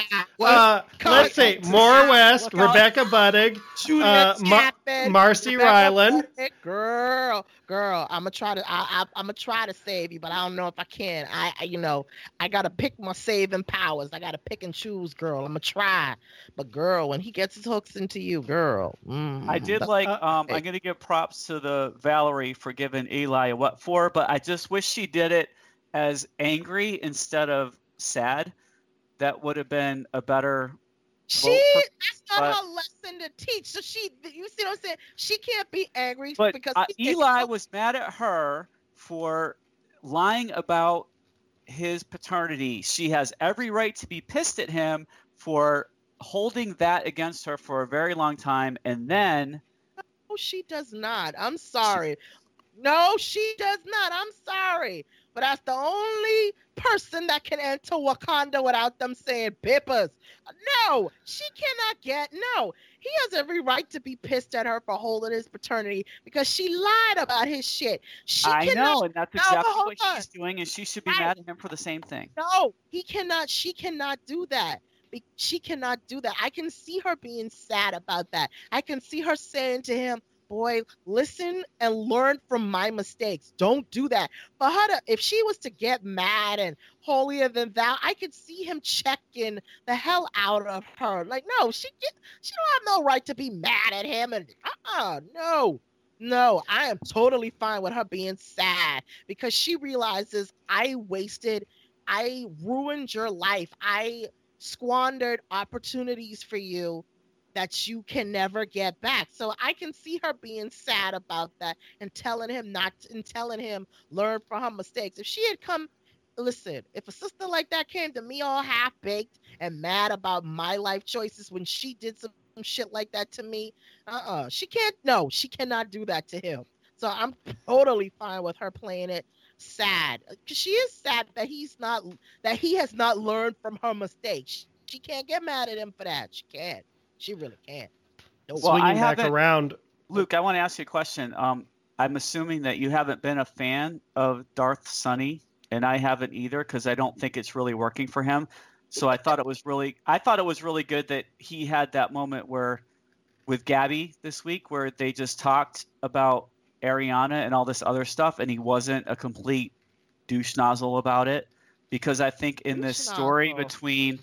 let's see, Maura West, Rebecca Budig, uh, Mar- Marcy Ryland. Girl, girl, I'm gonna try to. I, I, I'm gonna try to save you, but I don't know if I can. I, I, you know, I gotta pick my saving powers. I gotta pick and choose, girl. I'm gonna try, but girl, when he gets his hooks into you, girl. Mm, I did like. uh, Um, I'm gonna give props to the Valerie for giving Eli a what for, but I just wish she did it as angry instead of sad. That would have been a better. She that's not but, her lesson to teach. So she, you see what I'm saying? She can't be angry but, because uh, Eli was mad at her for lying about his paternity. She has every right to be pissed at him for holding that against her for a very long time, and then. No, she does not. I'm sorry. She, no, she does not. I'm sorry. But that's the only person that can enter Wakanda without them saying Bippers. No, she cannot get, no. He has every right to be pissed at her for holding his paternity because she lied about his shit. She I cannot, know, and that's exactly no, what she's doing, and she should be right. mad at him for the same thing. No, he cannot, she cannot do that. She cannot do that. I can see her being sad about that. I can see her saying to him, boy, listen and learn from my mistakes. Don't do that. For her to, if she was to get mad and holier than thou, I could see him checking the hell out of her. Like, no, she get, she don't have no right to be mad at him. And uh-uh, no, no, I am totally fine with her being sad because she realizes I wasted, I ruined your life. I squandered opportunities for you that you can never get back. So I can see her being sad about that and telling him not to, and telling him learn from her mistakes. If she had come, listen, if a sister like that came to me all half baked and mad about my life choices when she did some shit like that to me, uh-uh, she can't, no, she cannot do that to him. So I'm totally fine with her playing it sad because she is sad that he's not, that he has not learned from her mistakes. She can't get mad at him for that. She can't. She really can't. No. Well, swinging back around. Luke, I want to ask you a question. Um, I'm assuming that you haven't been a fan of Darth Sonny, and I haven't either because I don't think it's really working for him. So I thought it was really, I thought it was really good that he had that moment where, with Gabby this week, where they just talked about Ariana and all this other stuff, and he wasn't a complete douche nozzle about it. Because I think in douche this story nozzle. between,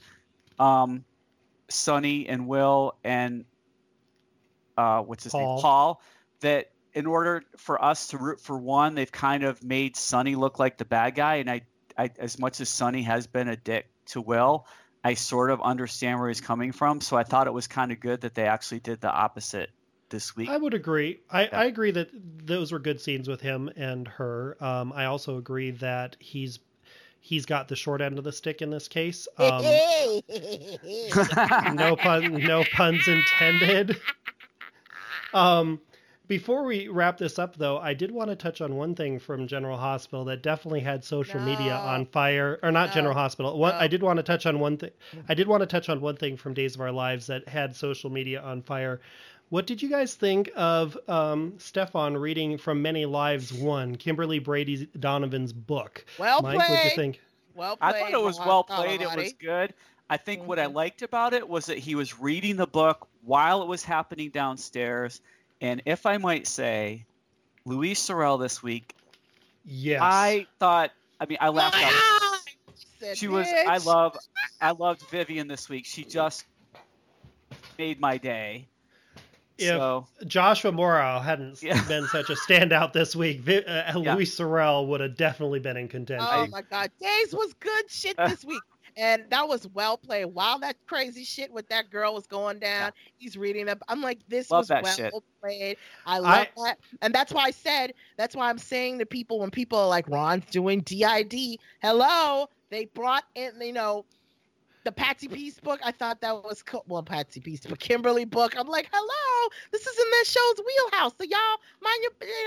um. Sonny and Will and uh, what's his Paul. name, Paul, that in order for us to root for one, they've kind of made Sonny look like the bad guy. And I, I, as much as Sonny has been a dick to Will, I sort of understand where he's coming from. So I thought it was kind of good that they actually did the opposite this week. I would agree. I, yeah. I agree that those were good scenes with him and her. Um, I also agree that he's He's got the short end of the stick in this case. Um, no pun, no puns intended. Um, before we wrap this up, though, I did want to touch on one thing from General Hospital that definitely had social no. media on fire, or not no. General Hospital. One, no. I did want to touch on one thing. I did want to touch on one thing from Days of Our Lives that had social media on fire. What did you guys think of um, Stefan reading From Many Lives One, Kimberly Brady Donovan's book? Well Mike, played. What did you think? Well played. I thought it was well played. It was good. I think mm-hmm. what I liked about it was that he was reading the book while it was happening downstairs. And if I might say, Louise Sorel this week, yes, I thought. I mean, I laughed ah! out. She was. I love. I loved Vivian this week. She just made my day. If so, Joshua Morrow hadn't yeah. been such a standout this week, uh, yeah. Louise Sorel would have definitely been in contention. Oh my God, Days was good shit this week, and that was well played. While that crazy shit with that girl was going down, yeah. he's reading up. I'm like, this love was well shit. played. I love I, that, and that's why I said. That's why I'm saying to people when people are like, Ron's doing D I D. Hello, they brought in, you know. The Patsy Peace book, I thought that was cool. Well, Patsy Peace, but Kimberly book, I'm like, hello, this is in that show's wheelhouse. So y'all mind your, you know,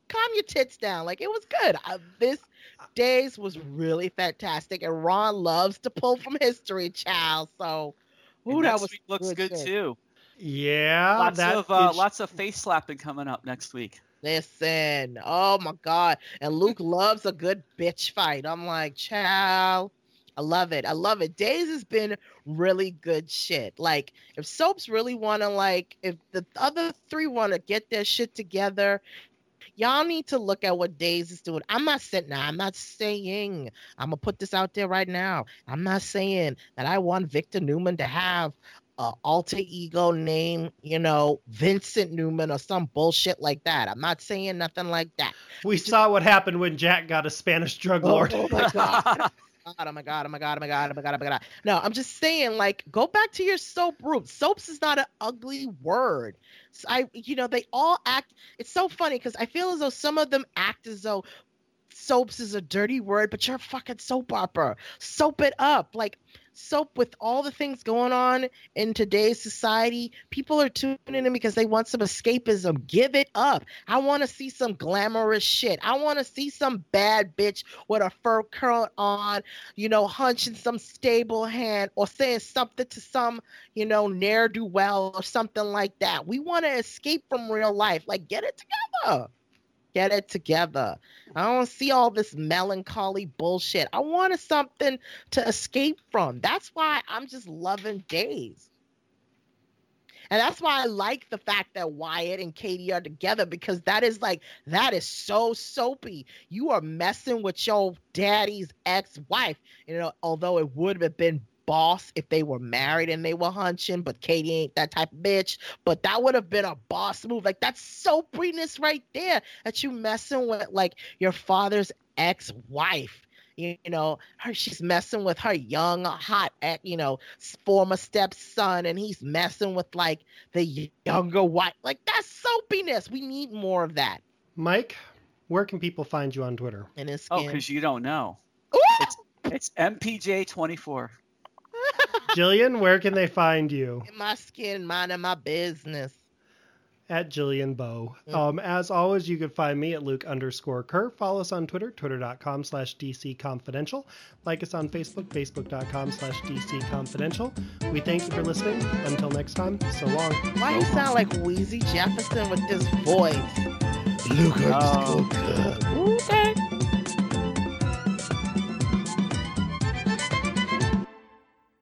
calm your tits down. Like, it was good. I, this Days was really fantastic, and Ron loves to pull from history, child. So, ooh, And that next was week looks good, good good. too. Yeah, Lots that of uh, is- lots of face slapping coming up next week. Listen, oh my God. And Luke loves a good bitch fight. I'm like, child, I love it. I love it. Days has been really good shit. Like, if soaps really want to, like, if the other three want to get their shit together, y'all need to look at what Days is doing. I'm not saying, now, I'm not saying, I'm going to put this out there right now. I'm not saying that I want Victor Newman to have a alter ego name, you know, Vincent Newman or some bullshit like that. I'm not saying nothing like that. we saw what happened when Jack got a Spanish drug Oh, lord. oh my God. God, oh my God, oh my God, oh my God, oh my God, oh my God. No, I'm just saying, like, go back to your soap roots. Soaps is not an ugly word. So I, you know, they all act, it's so funny because I feel as though some of them act as though soaps is a dirty word, but you're a fucking soap opera. Soap it up. Like, soap, with all the things going on in today's society, people are tuning in because they want some escapism. Give it up. I want to see some glamorous shit. I want to see some bad bitch with a fur curl on, you know, hunching some stable hand or saying something to some, you know, ne'er-do-well or something like that. We want to escape from real life. Like, get it together. Get it together. I don't see all this melancholy bullshit. I wanted something to escape from. That's why I'm just loving Days. And that's why I like the fact that Wyatt and Katie are together, because that is like, that is so soapy. You are messing with your daddy's ex-wife. You know, although it would have been boss if they were married and they were hunching, but Katie ain't that type of bitch. But that would have been a boss move. Like, that's soapiness right there, that you messing with like your father's ex-wife. You, you know, her, she's messing with her young, hot, you know, former stepson, and he's messing with like the younger wife. Like, that's soapiness. We need more of that. Mike, where can people find you on Twitter? In his Oh, skin. because you don't know. Ooh! It's, it's M P J twenty-four. Jillian, where can they find you? In my skin, minding my business. At Jillian Bow. Mm. Um, as always, you can find me at Luke underscore Kerr. Follow us on Twitter, twitter.com slash DC Confidential. Like us on Facebook, facebook.com slash DC Confidential. We thank you for listening. Until next time, so long. Why you sound like Wheezy Jefferson with this voice? Luke underscore Kerr. Ooh.